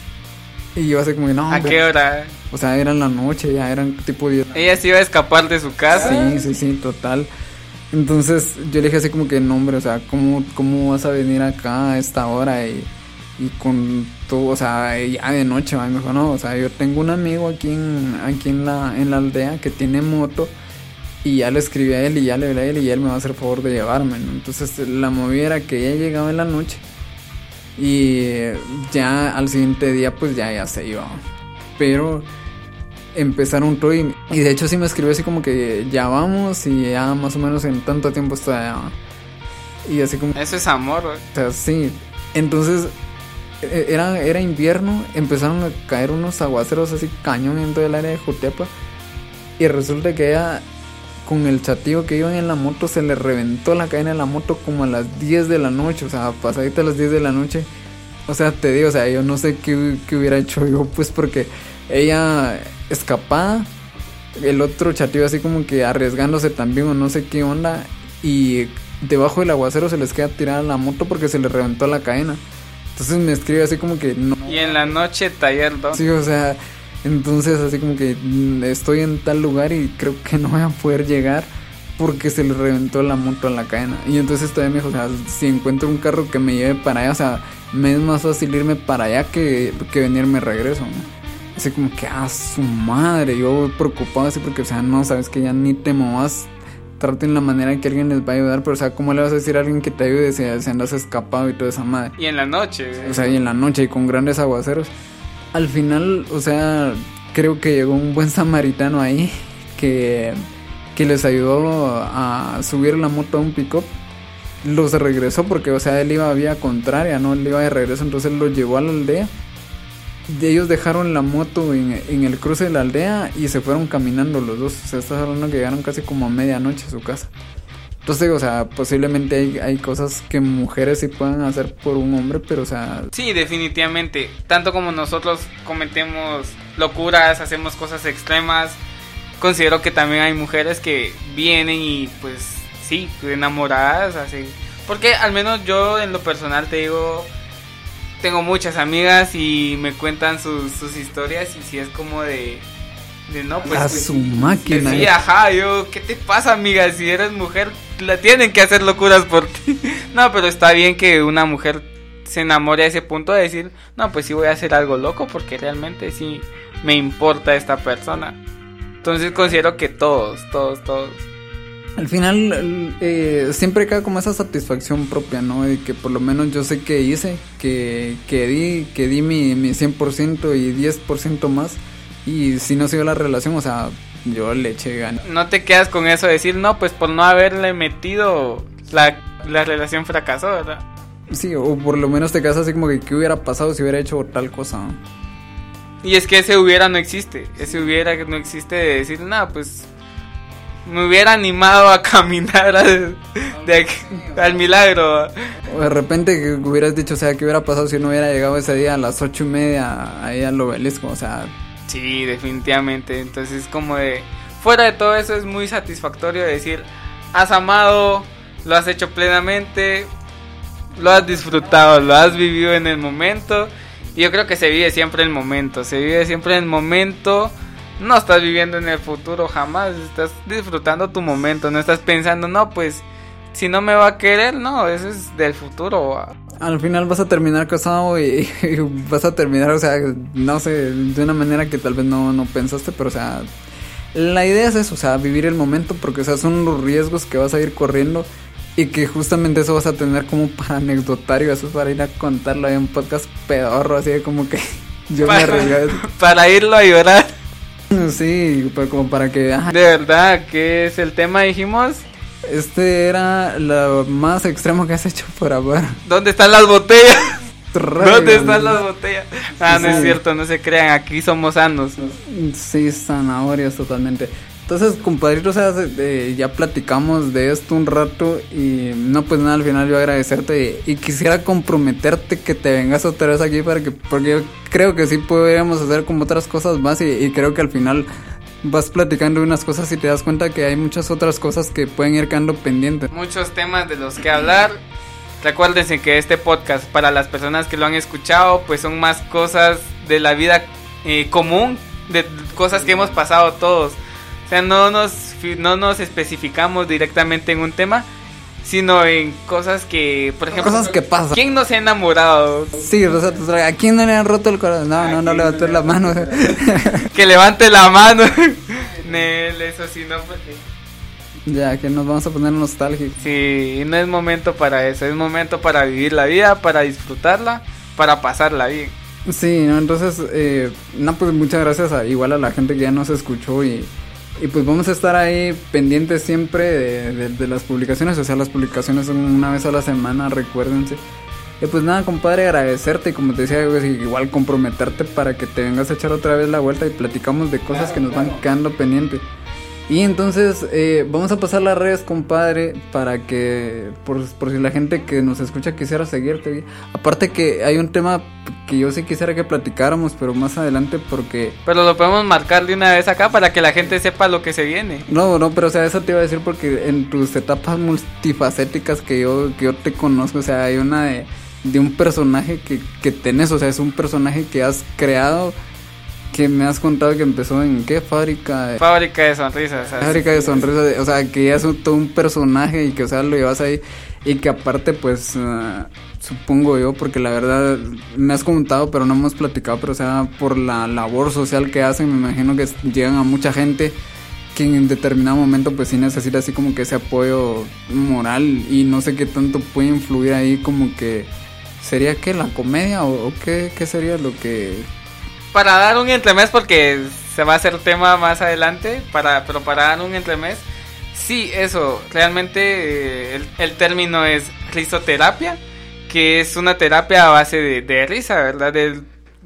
Y yo así como que no, ¿a qué hora? O sea, era en la noche, ya eran tipo diez. ¿Ella se iba a escapar de su casa? Sí, sí, sí, total. Entonces yo le dije así como que no, hombre, o sea, ¿cómo, cómo vas a venir acá a esta hora y, y con todo, o sea, ya de noche? Va? Y me dijo, no, o sea, yo tengo un amigo aquí en, aquí en la, en la aldea que tiene moto y ya le escribí a él y ya le hablé a él y él me va a hacer favor de llevarme, ¿no? Entonces la movida era que ella llegaba en la noche y ya al siguiente día pues ya, ya se iba. Pero empezaron todo y, y de hecho sí me escribió así como que ya vamos y ya más o menos en tanto tiempo estoy allá. Y así como... Eso es amor, güey. O sea, sí. Entonces era, era invierno, empezaron a caer unos aguaceros así cañón en todo el área de Jutiapa. Y resulta que ella... Con el chatillo que iban en la moto se le reventó la cadena de la moto como a las diez de la noche, o sea, pasadita a las diez de la noche. O sea, te digo, o sea, yo no sé qué, qué hubiera hecho yo, pues porque ella escapada, el otro chatillo así como que arriesgándose también o no sé qué onda, y debajo del aguacero se les queda tirada la moto porque se le reventó la cadena. Entonces me escribe así como que no. Y en la noche taller dos. Sí, o sea... Entonces así como que estoy en tal lugar y creo que no voy a poder llegar porque se le reventó la moto a la cadena. Y entonces todavía me dijo, o sea, si encuentro un carro que me lleve para allá, o sea, me es más fácil irme para allá que, que venirme regreso, ¿no? Así como que, ah, su madre, yo voy preocupado así porque, o sea, no, sabes que ya ni te movas, traten la manera en que alguien les va a ayudar, pero o sea, ¿cómo le vas a decir a alguien que te ayude si, si andas escapado y toda esa madre? Y en la noche. O sea, y en la noche y con grandes aguaceros. Al final, o sea, creo que llegó un buen samaritano ahí que, que les ayudó a subir la moto a un pick-up. Los regresó porque, o sea, él iba a vía contraria, ¿no? Él iba de regreso, entonces los llevó a la aldea. de ellos dejaron la moto en, en el cruce de la aldea y se fueron caminando los dos. O sea, estás hablando que llegaron casi como a medianoche a su casa. Entonces, o sea, posiblemente hay, hay cosas que mujeres sí puedan hacer por un hombre, pero o sea... Sí, definitivamente. Tanto como nosotros cometemos locuras, hacemos cosas extremas, considero que también hay mujeres que vienen y pues sí, enamoradas, así. Porque al menos yo en lo personal te digo, tengo muchas amigas y me cuentan sus, sus historias y si es como de... de no, pues... A su máquina. Sí, ajá, yo, ¿qué te pasa, amiga? Si eres mujer, la tienen que hacer locuras por ti. No, pero está bien que una mujer se enamore a ese punto de decir, no, pues sí voy a hacer algo loco porque realmente sí me importa esta persona. Entonces considero que todos, todos, todos. Al final eh, siempre queda como esa satisfacción propia, ¿no? De que por lo menos yo sé que hice, que, que di, que di mi, mi cien por ciento y diez por ciento más. Y si no se dio la relación, o sea, yo le eché ganas. No te quedas con eso de decir, no, pues por no haberle metido, la, la relación fracasó, ¿verdad? Sí, o por lo menos te quedas así como que qué hubiera pasado si hubiera hecho tal cosa, ¿no? Y es que ese hubiera no existe, ese hubiera no existe de decir, no, pues me hubiera animado a caminar al, de aquí, al milagro. O de repente que hubieras dicho, o sea, qué hubiera pasado si no hubiera llegado ese día a las ocho y media ahí al obelisco, o sea... Sí, definitivamente. Entonces como de... Fuera de todo eso es muy satisfactorio decir, has amado, lo has hecho plenamente, lo has disfrutado, lo has vivido en el momento. Y yo creo que se vive siempre el momento, se vive siempre el momento. No estás viviendo en el futuro jamás, estás disfrutando tu momento. No estás pensando, no, pues si no me va a querer, no, eso es del futuro. Al final vas a terminar casado y, y vas a terminar, o sea, no sé, de una manera que tal vez no, no pensaste, pero o sea, la idea es eso, o sea, vivir el momento, porque o sea, son los riesgos que vas a ir corriendo y que justamente eso vas a tener como para anecdotario, eso es para ir a contarlo en un podcast pedorro, así de como que yo para, me arriesgué. Para irlo a llorar. Sí, pues como para que... Ajá. De verdad, ¿qué es el tema, dijimos? Este era lo más extremo que has hecho por amor. ¿Dónde están las botellas? Rayos. ¿Dónde están las botellas? Ah, no Sí. es cierto, no se crean, aquí somos sanos. Sí, zanahorias totalmente. Entonces, compadrito, o sea, eh, ya platicamos de esto un rato y no, pues nada, al final yo agradecerte y, y quisiera comprometerte que te vengas otra vez aquí para que, porque yo creo que sí podríamos hacer como otras cosas más y, y creo que al final vas platicando unas cosas y te das cuenta que hay muchas otras cosas que pueden ir quedando pendientes. Muchos temas de los que hablar. Recuérdense que este podcast, para las personas que lo han escuchado, pues son más cosas de la vida eh, común, de cosas que hemos pasado todos. O sea, no nos, no nos especificamos directamente en un tema, sino en cosas que, por ejemplo... Cosas que pasan. ¿Quién no se ha enamorado? Sí, o sea, ¿a quién no le han roto el corazón? No, no, no levantó la mano. Que levante la mano. Nel, eso sí, no, porque... Ya, que nos vamos a poner nostálgicos. Sí, no es momento para eso, es momento para vivir la vida, para disfrutarla, para pasarla bien. Sí, ¿no? Entonces, eh, no, pues muchas gracias a, igual a la gente que ya nos escuchó y... Y pues vamos a estar ahí pendientes siempre de, de, de las publicaciones, o sea, las publicaciones son una vez a la semana, recuérdense. Y pues nada, compadre, agradecerte y como te decía, pues, igual comprometerte para que te vengas a echar otra vez la vuelta y platicamos de cosas que nos van quedando pendientes. Y entonces eh, vamos a pasar las redes, compadre, para que, por, por si la gente que nos escucha quisiera seguirte. Aparte que hay un tema que yo sí quisiera que platicáramos, pero más adelante porque... Pero lo podemos marcar de una vez acá para que la gente sepa lo que se viene. No, no, pero o sea, eso te iba a decir porque en tus etapas multifacéticas que yo, que yo te conozco, o sea, hay una de, de un personaje que, que tenés, o sea, es un personaje que has creado... Que me has contado que empezó en ¿qué? Fábrica de... Fábrica de sonrisas. ¿Sabes? Fábrica de sonrisas, o sea, que ya es un, todo un personaje y que, o sea, lo llevas ahí y que aparte, pues, uh, supongo yo, porque la verdad me has contado, pero no hemos platicado, pero o sea, por la labor social que hacen, me imagino que llegan a mucha gente que en determinado momento, pues, sí necesita así como que ese apoyo moral y no sé qué tanto puede influir ahí, como que, ¿sería qué? ¿La comedia o, o qué, qué sería lo que...? Para dar un entremés, porque se va a hacer tema más adelante, para, pero para dar un entremés, sí, eso, realmente eh, el, el término es risoterapia, que es una terapia a base de, de risa, ¿verdad? De,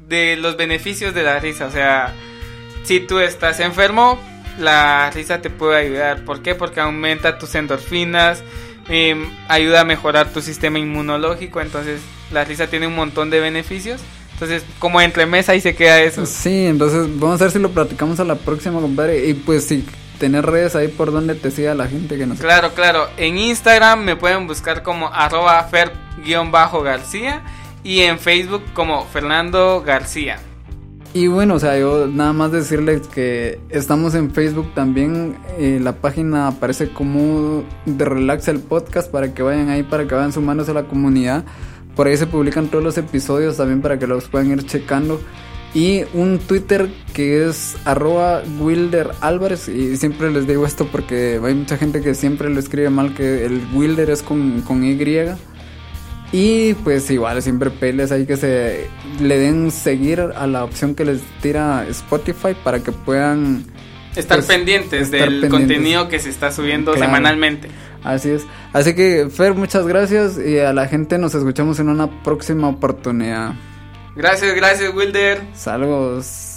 de los beneficios de la risa. O sea, si tú estás enfermo, la risa te puede ayudar. ¿Por qué? Porque aumenta tus endorfinas, eh, ayuda a mejorar tu sistema inmunológico. Entonces la risa tiene un montón de beneficios. Entonces, como entre mesa ahí se queda eso. Sí, entonces vamos a ver si lo platicamos a la próxima, compadre. Y pues si tener redes ahí por donde te siga la gente que nos... Claro, claro. En Instagram me pueden buscar como arroba fer-garcía y en Facebook como Fernando García. Y bueno, o sea, yo nada más decirles que estamos en Facebook también. Eh, la página aparece como de Relax el Podcast, para que vayan ahí, para que vayan sumándose a la comunidad. Por ahí se publican todos los episodios también para que los puedan ir checando. Y un Twitter que es arroba Wilder Álvarez. Y siempre les digo esto porque hay mucha gente que siempre lo escribe mal, que el Wilder es con, con Y. Y pues igual siempre peles ahí que se le den seguir a la opción que les tira Spotify para que puedan estar pues, pendientes estar del pendientes. contenido que se está subiendo Claro. semanalmente. Así es. Así que Fer, muchas gracias y a la gente nos escuchamos en una próxima oportunidad. Gracias, gracias Wilder. Saludos.